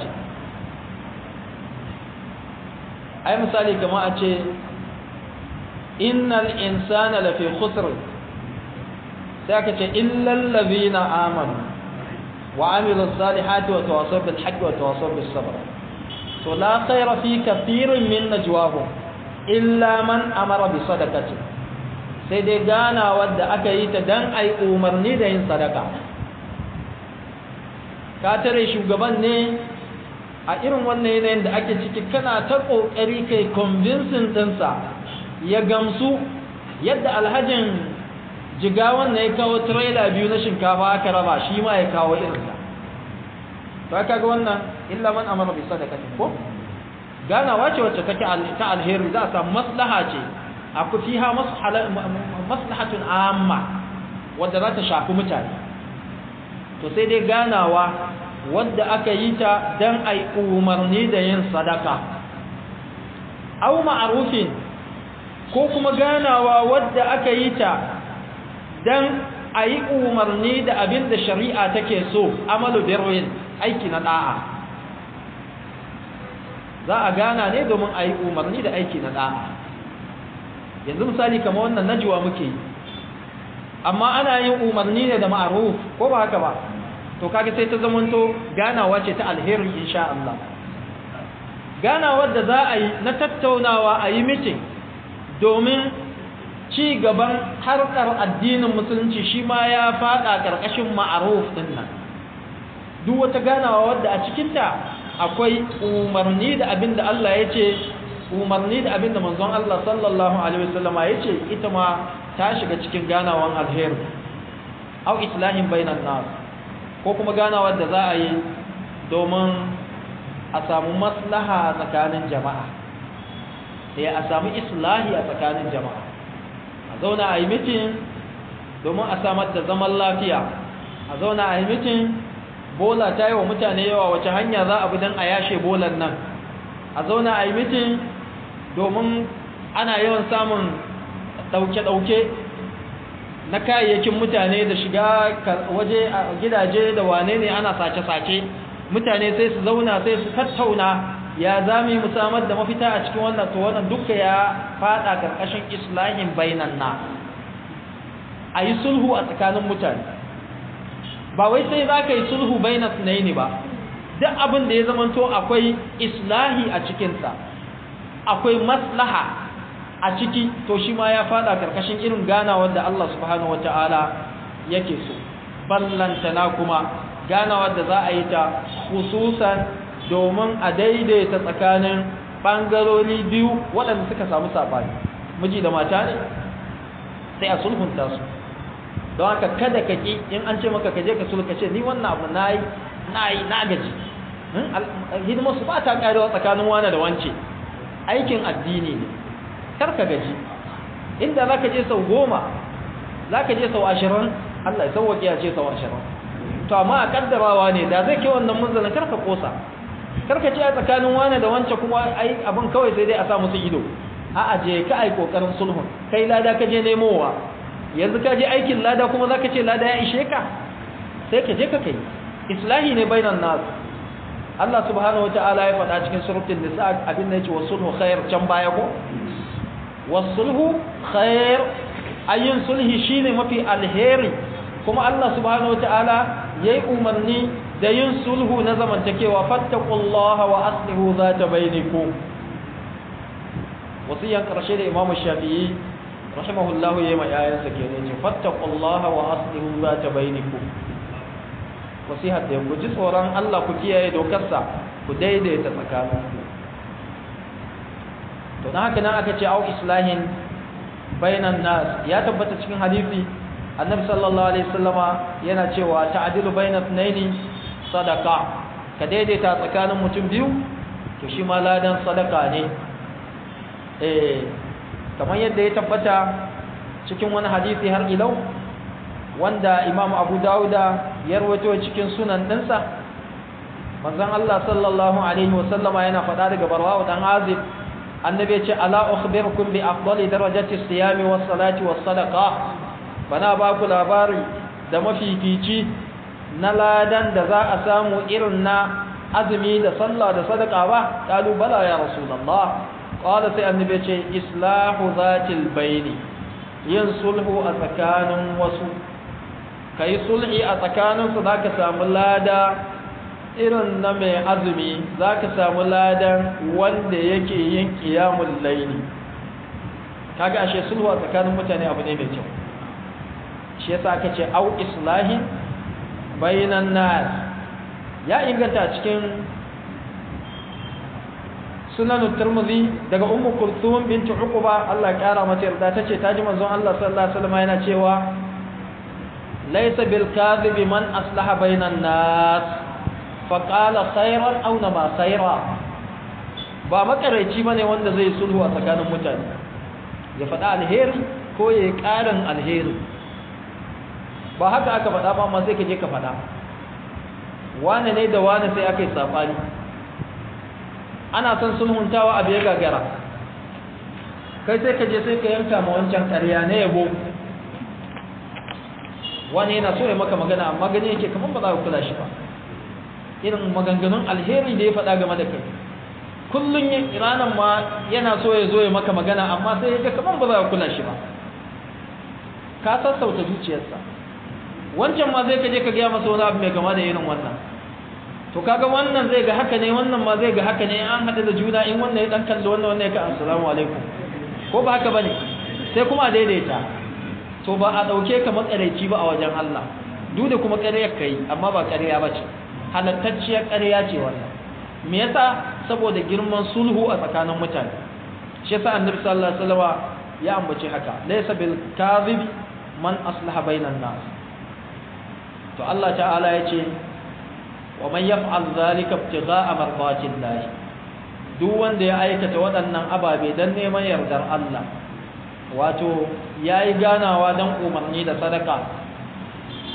ai misali kamar a ce innal insana lafi khusr sai aka ce illal ladhina amanu wa amilus salihati wa tawassaw bil haqqi wa tawassaw bis sabr to la khayra fi kathirin min najwahum illa man amara bi sadaqati sai dai gana wadda aka yi ta dan ai umarni da yin sadaka ka tare shugaban ne a irin wannan yanayin da ake ciki kana ta kokari kai convincing dinsa ya gamsu yadda alhajin jigawan ne ya kawo trailer biyu na shinkafa aka raba shi ma ya kawo irinsa to kaga wannan illa man amara bi sadaqati ko ganawa ce wacce take ta alheri za a samu maslaha ce akwai fiha maslahatun amma wadda za ta shafi mutane to sai dai ganawa wadda aka yi ta dan ai umarni da yin sadaka aw ma'rufin ko kuma ganawa wadda aka yi ta dan ayi umarni da abin da shari'a take so amalu birrin aiki na da'a za a gana ne domin ayi umarni da aiki na da'a yanzu misali kamar wannan najwa muke yi amma ana yin umarni ne da ma'ruf ko ba haka ba to kage sai ta zamanto ganawa ce ta alheri insha Allah ganawar da za a yi na tattaunawa a yi meeting domin ci gaban harkar addinin musulunci shi ma ya fada karkashin ma'ruf din nan duk wata ganawa wadda a cikin ta akwai umarni da abinda Allah ya ce umarni da abinda manzon Allah sallallahu alaihi wasallama ya ce ita ma ta shiga cikin ganawan alheri au islahin bainan nas ko kuma ganawar da za a yi domin a samu maslaha tsakanin jama'a sai a samu islahi a tsakanin jama'a a zauna a yi mitin domin a samar da zaman lafiya a zauna a yi mitin, bola ta yi wa mutane yawa, wace hanya za a bi don a yashe bolan nan, a zauna a yi mitin domin ana yawan samun ɗauke-ɗauke na kayayyakin mutane da shiga waje a gidaje da wane ne ana sace-sace, mutane sai su zauna sai su tattauna ya zami mu samar da mafita a cikin wannan, to wannan duka ya fada karkashin islahin bainan na, a yi sulhu a tsakanin mutane. Ba wai sai za ka yi sulhu bainan sunaini ba, duk abin da ya zamanto akwai islahi a cikinsa, akwai maslaha a ciki, to shi ma ya fada karkashin irin ganawar da Allah subhanahu wata'ala yake so. Ballantana kuma ganawar da za a yi ta khususan domin a daidaita tsakanin ɓangarori biyu waɗanda suka samu saɓani, miji da mata ne, sai a sulhunta su. Don haka kada ka ƙi, in an ce maka kaje ka sulka ce ni wannan abu na gaji, hidimar su ba ta ƙarewa tsakanin wane da wance, aikin addini ne, kar ka gaji. Inda za ka je sau 10, za ka je sau 20, Allah ya sauwaƙe ya ce sau 20. To amma a kaddarawa ne, da zai ke wannan munzalin kar ka ƙosa, kar ka ce a tsakanin wane da wance kuma ai abin kawai sai dai a sa musu ido. A'a, je ka ai kokarin sulhun, kai lada ka je nemowa, yanzu ka je aikin lada kuma za ka ce lada ya ishe ka, sai ka je ka kai. Islahi ne bainan nas. Allah subhanahu wata'ala ya faɗa cikin suratul nisa abin da yake wasulhu khair can baya ko, wasulhu khair, ayin sulhi shine mafi alheri, kuma Allah subhanahu wata'ala yayi umarni da yin sulhu na zamantakewa, fattaqullaha wa aslihu zata bainakum. Wasiyan karshe da Imam Shafi'i rahimahullahu yayi mai ayansa kenan, ce fattaqullaha wa aslihu zata bainakum. Wasihar da ku ji tsoron Allah, ku kiyaye dokarsa, ku daidaita tsakaninku. To dan haka nan aka ce au islahin bainan nas, ya tabbata cikin hadisi Annabi sallallahu alaihi wasallama yana cewa ta'dilu bainat naini sadaqa, ka daidaita tsakanin mutum biyu, to shi ma ladan sadaka ne. Kamar yadda ya tabbata cikin wani hadisi har ilau wanda Imam Abu Dawuda ya rawaito cikin sunan dinsa, manzon Allah sallallahu alaihi wasallama yana faɗa daga Barwa dan Azib, annabi ya ce ala ukhbirukum bi afdali darajati siyami was salati was sadaqa, bana ba ku labari da mafifici na ladan da za a samu irin na azumi da sallah da sadaka ba? Qalu bala ya rasulullah. Qala sai annabi ya ce islahu zatil baini, yin sulhu a tsakanin wasu, kai sulhi a tsakaninsu za ka samu lada irin na mai azumi, za ka samu ladan wanda yake yin ƙiyamun laili. Kaga ashe sulhu a tsakanin mutane abu ne mai kyau. Shi yasa aka ce au islahi bainan nas. Ya inganta cikin sunan Tirmidhi daga Ummu Kulthum binti Uqba, Allah ya kara mata yarda, tace taji manzon Allah sallallahu alaihi wasallam yana cewa laysa bil kadhibi man aslaha bainan nas fa qala khayran aw nama khayra. Ba makaraici bane wanda zai sulhu a tsakanin mutane, ya faɗa alheri ko ya ƙarin alheri. Ba haka aka faɗa ba, amma sai ka je ka faɗa wane ne da wane sai aka yi sabani, ana son sulhuntawa abu ya gagara, kai sai ka je sai ka yanka ma wancan ƙarya na yabo. Wani yana so ya maka magana amma gani yake kamar ba za ka kula shi ba, irin maganganun alheri da ya faɗa game da kai. Kullum ranar ma yana so ya zo ya maka magana amma sai ya ga kamar ba za ka kula shi ba, ka sassauta zuciyarsa. Wancan ma zai ka je ka gaya masa wani abu mai kama da irin wannan, to kaga wannan zai ga haka ne, wannan ma zai ga haka ne, an haɗu da juna, in wannan ya ɗan kalli wannan ya ka assalamu alaikum, ko ba haka ba ne, sai kuma a daidaita. To ba a ɗauke ka matsaraici ba a wajen Allah, duk da kuma ƙaryar ka yi, amma ba ƙarya ba ce, halattacciyar ƙarya ce wannan. Me yasa? Saboda girman sulhu a tsakanin mutane. Shi yasa Annabi sallallahu alaihi wasallam ya ambace haka, laysa bil kadhib man aslaha bainan nas. To Allah ta'ala ya ce wa man yaf'al dhalika ibtigha'a mardatillah, duk wanda ya aikata waɗannan ababe dan neman yardar Allah, wato yayi ganawa dan umarni da sadaka,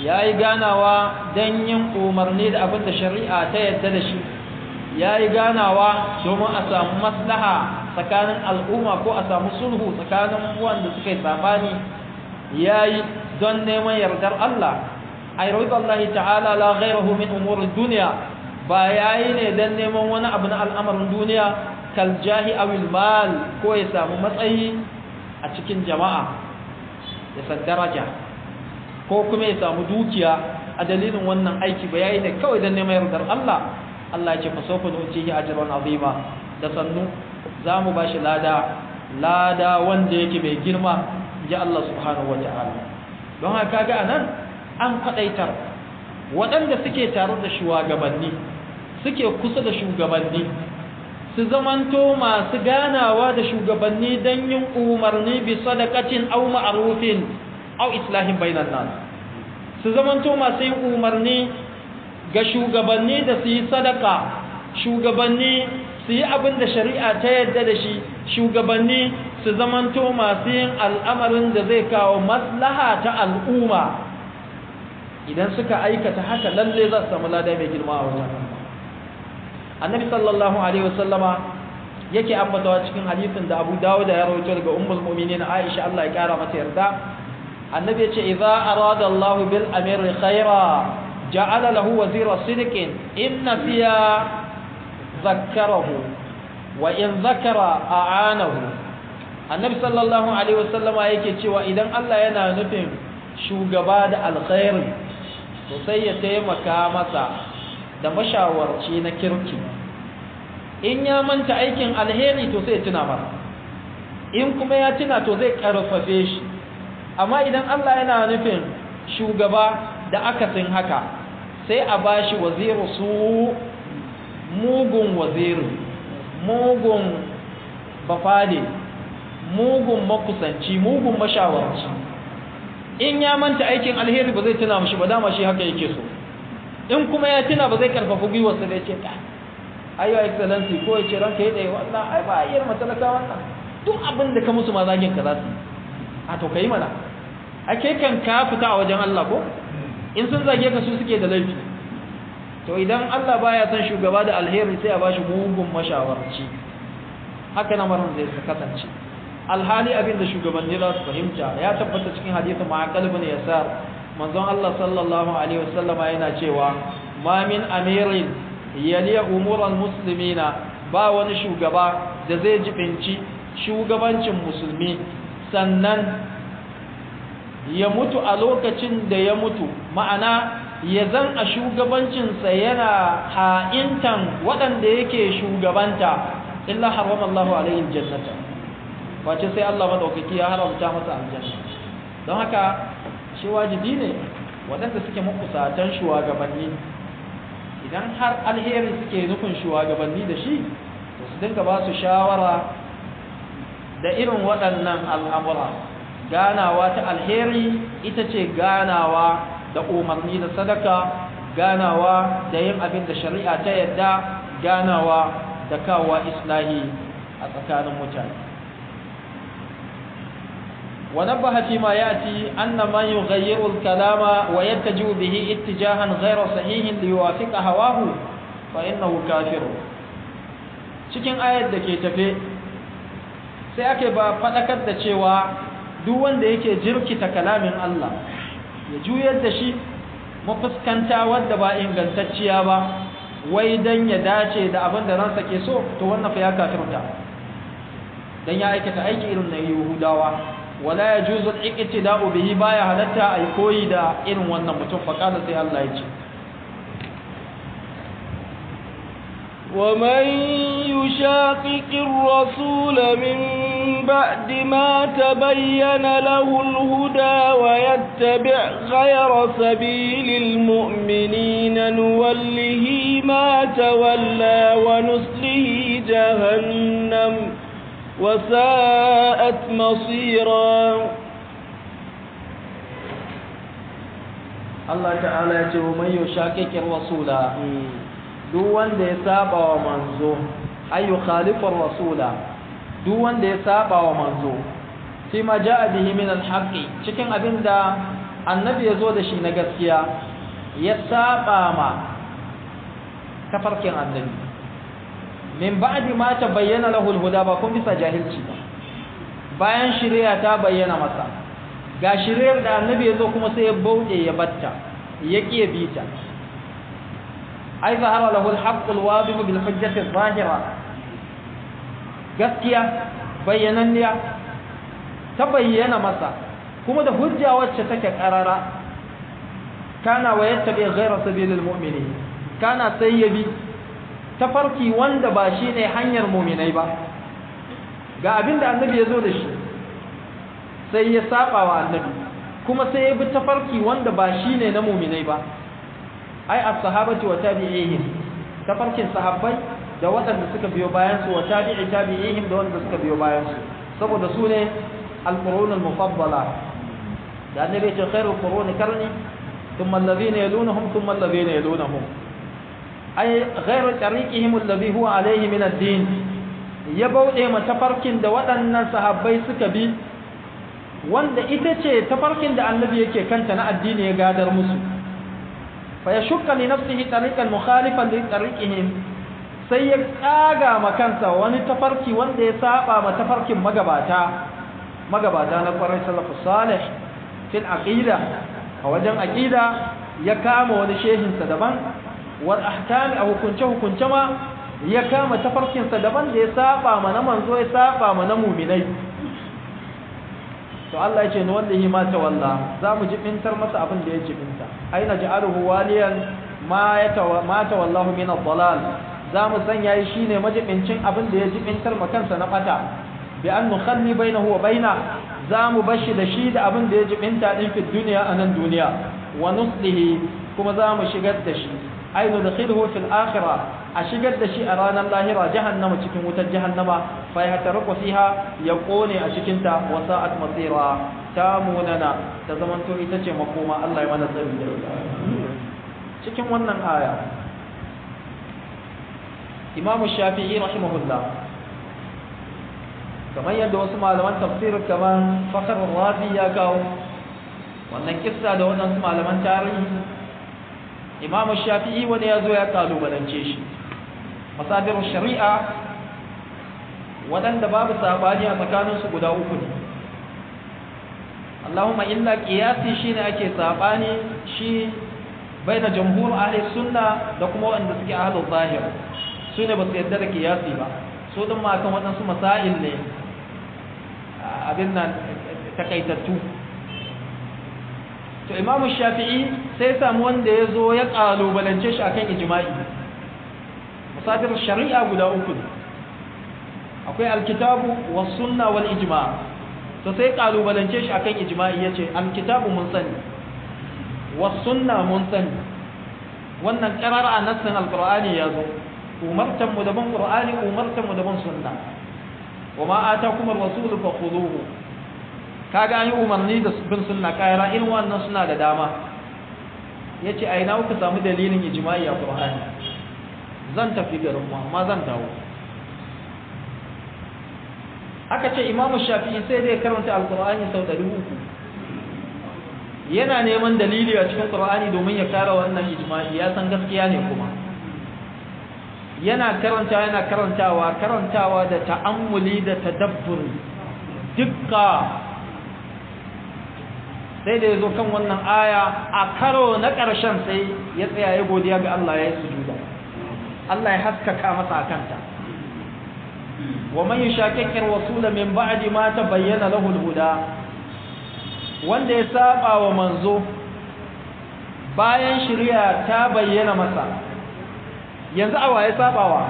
yayi ganawa dan yin umarni da abin da shari'a ta yadda da shi, yayi ganawa domin a samu maslaha tsakanin al'umma ko a samu sulhu tsakanin wanda suka yi sabani, yayi don neman yardar Allah ay ridallahi ta'ala la ghayruhu min umuri dunya, ba yayi ne dan neman wani abu na al'amarin duniya kal jahi awil mal ko ya samu matsayi a cikin jama'a ya san daraja ko kuma ya samu dukiya a dalilin wannan aiki, ba yayi ne kawai dan neman yardar Allah. Allah ya ce fa sawfa nutihi ajran azima, da sannu zamu bashi lada wanda yake mai girma, ji Allah subhanahu wataala. don haka ga anan an kwadaitar waɗanda suke tare da shugabanni, suke kusa da shugabanni, su zamanto masu ganawa da shugabanni don yin umarni bi sadaqatin aw ma'rufin aw islahin bainan nas, su zamanto masu yin umarni ga shugabanni da su yi sadaka, shugabanni su yi abin da shari'a ta yadda da shi, shugabanni su zamanto masu yin al'amarin da zai kawo maslaha ta al'umma. Idan suka aikata haka lalle za su samu lada mai girma a wajen Annabi sallallahu alaihi wasallama yake ambatawa cikin hadisin da Abu Dawud ya rawaito daga Ummul Mu'minin Aisha, Allah ya kara mata yarda. Annabi yace idza arada Allah bil amiri khaira ja'ala lahu wazira sidqin inna fiya zakkarahu wa in zakara a'anahu. Annabi sallallahu alaihi wasallama yake cewa idan Allah yana nufin shugaba da alkhairi to sai ya taimaka masa da mashawarci na kirki. In ya manta aikin alheri to sai ya tuna masa, in kuma ya tuna to zai karfafe shi. Amma idan Allah yana nufin shugaba da akasin haka, sai a bashi waziru su, mugun waziri, mugun bafade, mugun makusanci, mugun mashawarci. In ya manta aikin alheri ba zai tuna mishi ba, dama shi haka yake so. In kuma ya tuna ba zai karfafa gwiwarsa da ya ce ayyo excellency ko ya ce ranka yi ɗaya wannan ai ba a yi matalaka wannan duk abin da ka musu ma zagin ka za su a to ka yi mana ake kan ka fita a wajen Allah ko in sun zage ka su suke da laifi. To idan Allah baya son shugaba da alheri sai a bashi mugun mashawarci, haka na marin zai kasance. Alhali abin da shugabanni za su fahimta ya tabbata cikin hadisin Ma'aqil ibn Yasar, manzon Allah sallallahu alaihi wasallam yana cewa ma min amirin yali umuran muslimina, ba wani shugaba da zai jibinci shugabancin musulmi sannan ya mutu a lokacin da ya mutu, ma'ana ya zan a shugabancinsa yana ha'intan waɗanda yake shugabanta, illa harama Allahu alaihi jannata, wace sai Allah madaukaki ya haramta masa aljanna. Don haka shi wajibi ne waɗanda suke makusatan shugabanni, idan har alheri suke nufin shugabanni da shi, to su dinga ba su shawara da irin waɗannan al'amura. Ganawa ta alheri ita ce ganawa da umarni da sadaka, ganawa da yin abin da shari'a ta yadda, ganawa da kawo islahi a tsakanin mutane. ونبه فيما يأتي أن من يغير الكلام ويتجه به اتجاها غير صحيح ليوافق هواه فإنه كافر. cikin ayar da ke tafe sai ake ba faɗakar da cewa duk wanda yake jirkita kalamin Allah ya juyar da shi mafuskanta wadda ba ingantacciya ba, wai dan ya dace da abin da ransa ke so, to wannan fa ya kafirta dan ya aikata aiki irin na Yahudawa. wala yajuzu al-iqtida'u bihi, baya halatta ai koyi da irin wannan mutum. Faqala sai Allah ya ce wa man yushaqiqir rasul min ba'di ma tabayyana lahu al-huda wa yattabi' ghayra sabilil mu'minina nuwallihi ma tawalla wa nuslihi jahannam وساءت مصيرا. Allah ta'ala ya ce wa man yushaqiqir rasula, duk wanda ya saba wa manzo, ay yukhalifur rasula, duk wanda ya saba wa manzo fi ma ja'a bihi min al-haqqi, cikin abinda annabi ya zo da shi na gaskiya ya saba ma tafarkin annabi min ba'di ma tabayyana lahu al-huda ba kun bisa jahilci ba bayan shari'a ta bayyana masa ga shari'ar da annabi ya zo kuma sai ya bauɗe ya batta ya kiye bita ai zahara lahu al-haqq al-wadih bil hujjati adh-dhahira gaskiya bayyananniya ta bayyana masa kuma da hujja wacce take karara kana wa yattabi ghayra sabilil mu'minin kana sayyabi tafarki wanda ba shine hanyar mu'minai ba ga abinda annabi ya zo da shi sai ya saba wa annabi kuma sai ya bi tafarki wanda ba shine na mu'minai ba ai as-sahabati wa tabi'ihim tafarkin sahabbai da waɗanda suka biyo bayan su wa tabi'ihim da wanda suka biyo bayan su saboda su ne al-qurun al-mufaddala da annabi ya ce khairul quruni karni thumma alladhina yalunhum thumma alladhina yalunhum ay ghayru tariqihim alladhi huwa alayhi min ad-din ya bauɗe ma tafarkin da waɗannan sahabbai suka bi wanda ita ce tafarkin da annabi yake kanta na addini ya gadar musu fa yashukka li nafsihi tariqan mukhalifan li tariqihim sai ya kaga makansa wani tafarki wanda ya saba ma tafarkin magabata na kwarai salafus salih fil aqida a wajen aqida ya kama wani shehin sa daban wal ahkam a hukunce ma ya kama tafarkin sa daban da ya saba ma na manzo ya saba ma na mu'minai to Allah ya ce ni wallahi ma tawalla zamu jibintar masa abin da ya jibinta aina ja'aluhu waliyan ma tawallahu min ad-dalal zamu sanya shi shine majibincin abin da ya jibintar makansa na fata bi an nukhalli bainahu wa baina zamu bashi da shi da abin da ya jibinta din fi duniya anan duniya wa nuslihi kuma zamu shigar da shi ainu dakhiluhu fil akhirah a shigar da shi a ranar lahira jahannama cikin wutar jahannama fa yahtarqu fiha ya kone a cikin ta wa sa'at masira ta munana ta zamanto ita ce makoma Allah ya mana tsari cikin wannan aya Imam Shafi'i rahimahullah kamar yadda wasu malaman tafsir kamar Fakhr al-Razi ya kawo wannan kissa da wannan malaman tarihi Imam Shafi'i wani yazo ya kalubalance shi masadir shari'a wadanda babu sabani a tsakanin su guda uku ne Allahumma illa qiyasi shine ake sabani shi baina jumhur ahli sunna da kuma wanda suke ahlul zahir su ne ba su yadda da kiyasi ba su din ma kan waɗansu masail ne abin nan takaitattu to imamu shafi'i sai samu wanda ya zo ya ƙalubalance shi akan ijma'i masadir shari'a guda uku akwai alkitabu was sunna wal ijma' to sai ƙalubalance shi akan ijma'i yace alkitabu mun sani was sunna mun sani wannan qarara a nassin alqur'ani ya zo umartan mu daban qur'ani umartan mu daban sunna wama atakum ar-rasul fakhuduhu kaga an yi umarni da bin sunna kaira irin wannan suna da dama yace ai na ku samu dalilin ijma'i a qur'ani zan tafi garin mu amma zan dawo aka ce imamu shafi'i sai dai karanta alqur'ani sau 300 yana neman dalili a cikin qur'ani domin ya kare wannan ijma'i ya san gaskiya ne kuma yana karantawa da ta'ammuli da tadabburi dukka sai da yazo kan wannan aya a karo na ƙarshen sai ya tsaya ya godiya ga Allah ya yi sujuda Allah ya haskaka masa akanta wa man yushakkikir rasula min ba'di ma tabayyana lahu al-huda wanda ya saba wa manzo bayan shari'a ta bayyana masa yanzu awa ya sabawa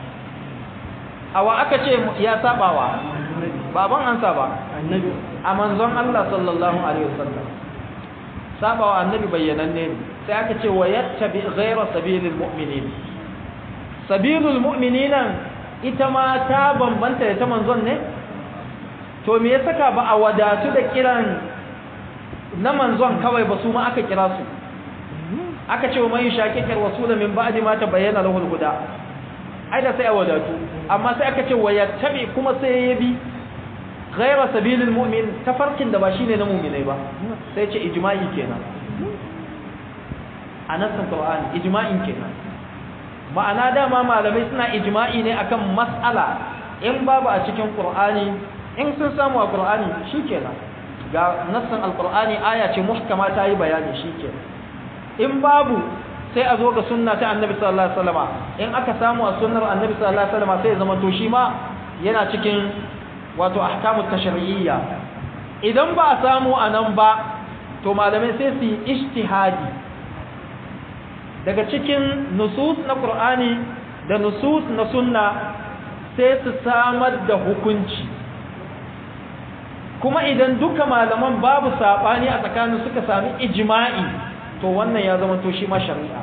awa aka ce ya sabawa baban ansa ba annabi a manzon Allah sallallahu alaihi wasallam sabawa annabi bayyananne ne sai aka ce wa yattabi ghayra sabilil mu'minin sabilul mu'minina ita ma ta bambanta da ta manzon ne to me ya saka ba a wadatu da kiran na manzon kawai ba su ma aka kira su aka ce wa man yashakikar rasula min ba'di ma tabayyana lahu al-huda ai da sai a wadatu amma sai aka ce wa yattabi kuma sai ya bi ghayra sabilil mu'min tafarkin da ba shine na mu'minai ba sai ce ijma'i kenan a nassin Qur'ani ijma'in kenan ma'ana dama malamai suna ijma'i ne akan mas'ala in babu a cikin Qur'ani in sun samu a Qur'ani shikenan ga nassin al-Qur'ani aya ce muhkama ta yi bayani shikenan in babu sai a zo ga sunna ta Annabi sallallahu alaihi wasallam in aka samu a sunnar Annabi sallallahu alaihi wasallam sai ya zama to shi ma yana cikin wato ahkamut tashri'iyya idan ba a samu anan ba to malamai sai su yi ijtihadi daga cikin nusus na Qur'ani da nusus na sunna sai su samar da hukunci kuma idan duka malaman babu sabani a tsakanin suka sami ijma'i to wannan ya zama to shi ma shari'a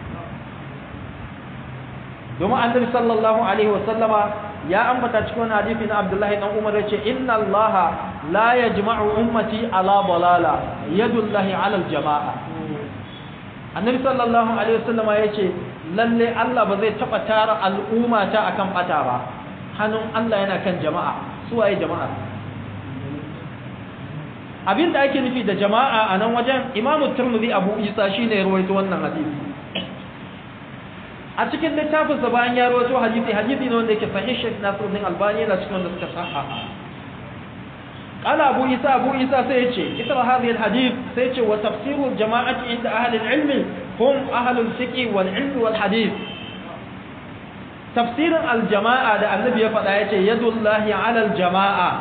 domin annabi sallallahu alaihi wasallama ya ambata cikin wani hadisi na Abdullahi dan Umar yace inna Allaha la yajma'u ummati ala dalala yadullahi ala aljamaa annabi sallallahu alaihi wasallama yace lalle Allah ba zai taba tara al'umma ta akan bata ba hannun Allah yana kan jama'a su waye jama'a abinda ake nufi da jama'a a nan wajen Imam Tirmidhi Abu Isa shine ya rawaito wannan hadisi a cikin littafin sa bayan ya rawaito hadisi ne wanda yake sahih Sheikh Nasiruddin Albani yana cikin wanda suka saha qala Abu Isa sai yace itra hadhihi alhadith sai yace wa tafsiru jama'ati inda ahli alilm hum ahli alfiqh wal ilm wal hadith tafsirin aljama'a da annabi ya faɗa yace yadullahi ala aljama'a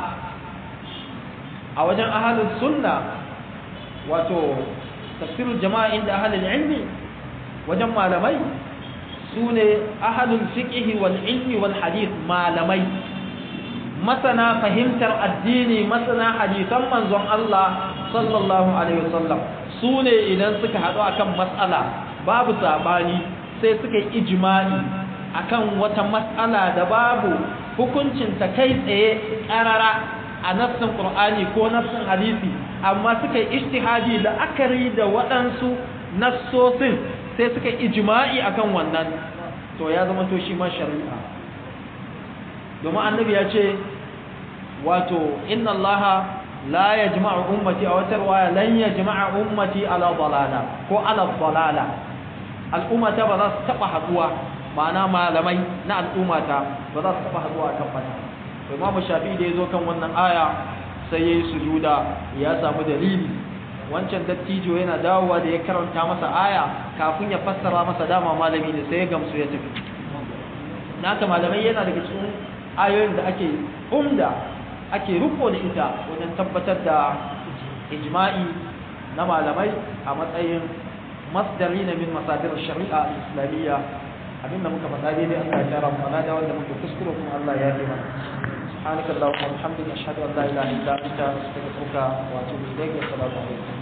a wajen ahalul sunna wato tafsirul jama'a inda ahalul ilmi wajen malamai sune ahalul fiqh wal ilmi wal hadith malamai masana fahimtar addini masana hadisan manzon Allah sallallahu alaihi wasallam sune idan suka hadu akan mas'ala babu sabani sai suka yi ijma'i akan wata mas'ala da babu hukuncin ta kai tsaye karara a nassin Qur'ani ko nassin hadisi amma suka yi ijtihadi la'akari da waɗansu nassosin sai suka yi ijma'i akan wannan to ya zama to shi ma shari'a domin annabi ya ce wato inna allaha la yajma'u ummati aw tarwaya lan yajma'a ummati ala dalala ko ala dalala al'ummata ba za su taba haduwa ma'ana malamai na al'ummata ba za su taba haduwa akan fata Imam Shafi'i da yazo kan wannan aya sai yayi sujuda ya samu dalili wancan dattijo yana dawowa da ya karanta masa aya kafin ya fassara masa dama malami ne sai ya gamsu ya tafi naka malamai yana daga cikin ayoyin da ake riko da ita wajen tabbatar da ijma'i na malamai a matsayin masdari na min masadir shari'a al-islamiyya abinda muka faɗa daidai Allah ya tara mu da wanda muka kuskure kuma Allah ya yi mana سبحانك اللهم وبحمدك اشهد ان لا اله الا انت استغفرك واتوب اليك والسلام عليكم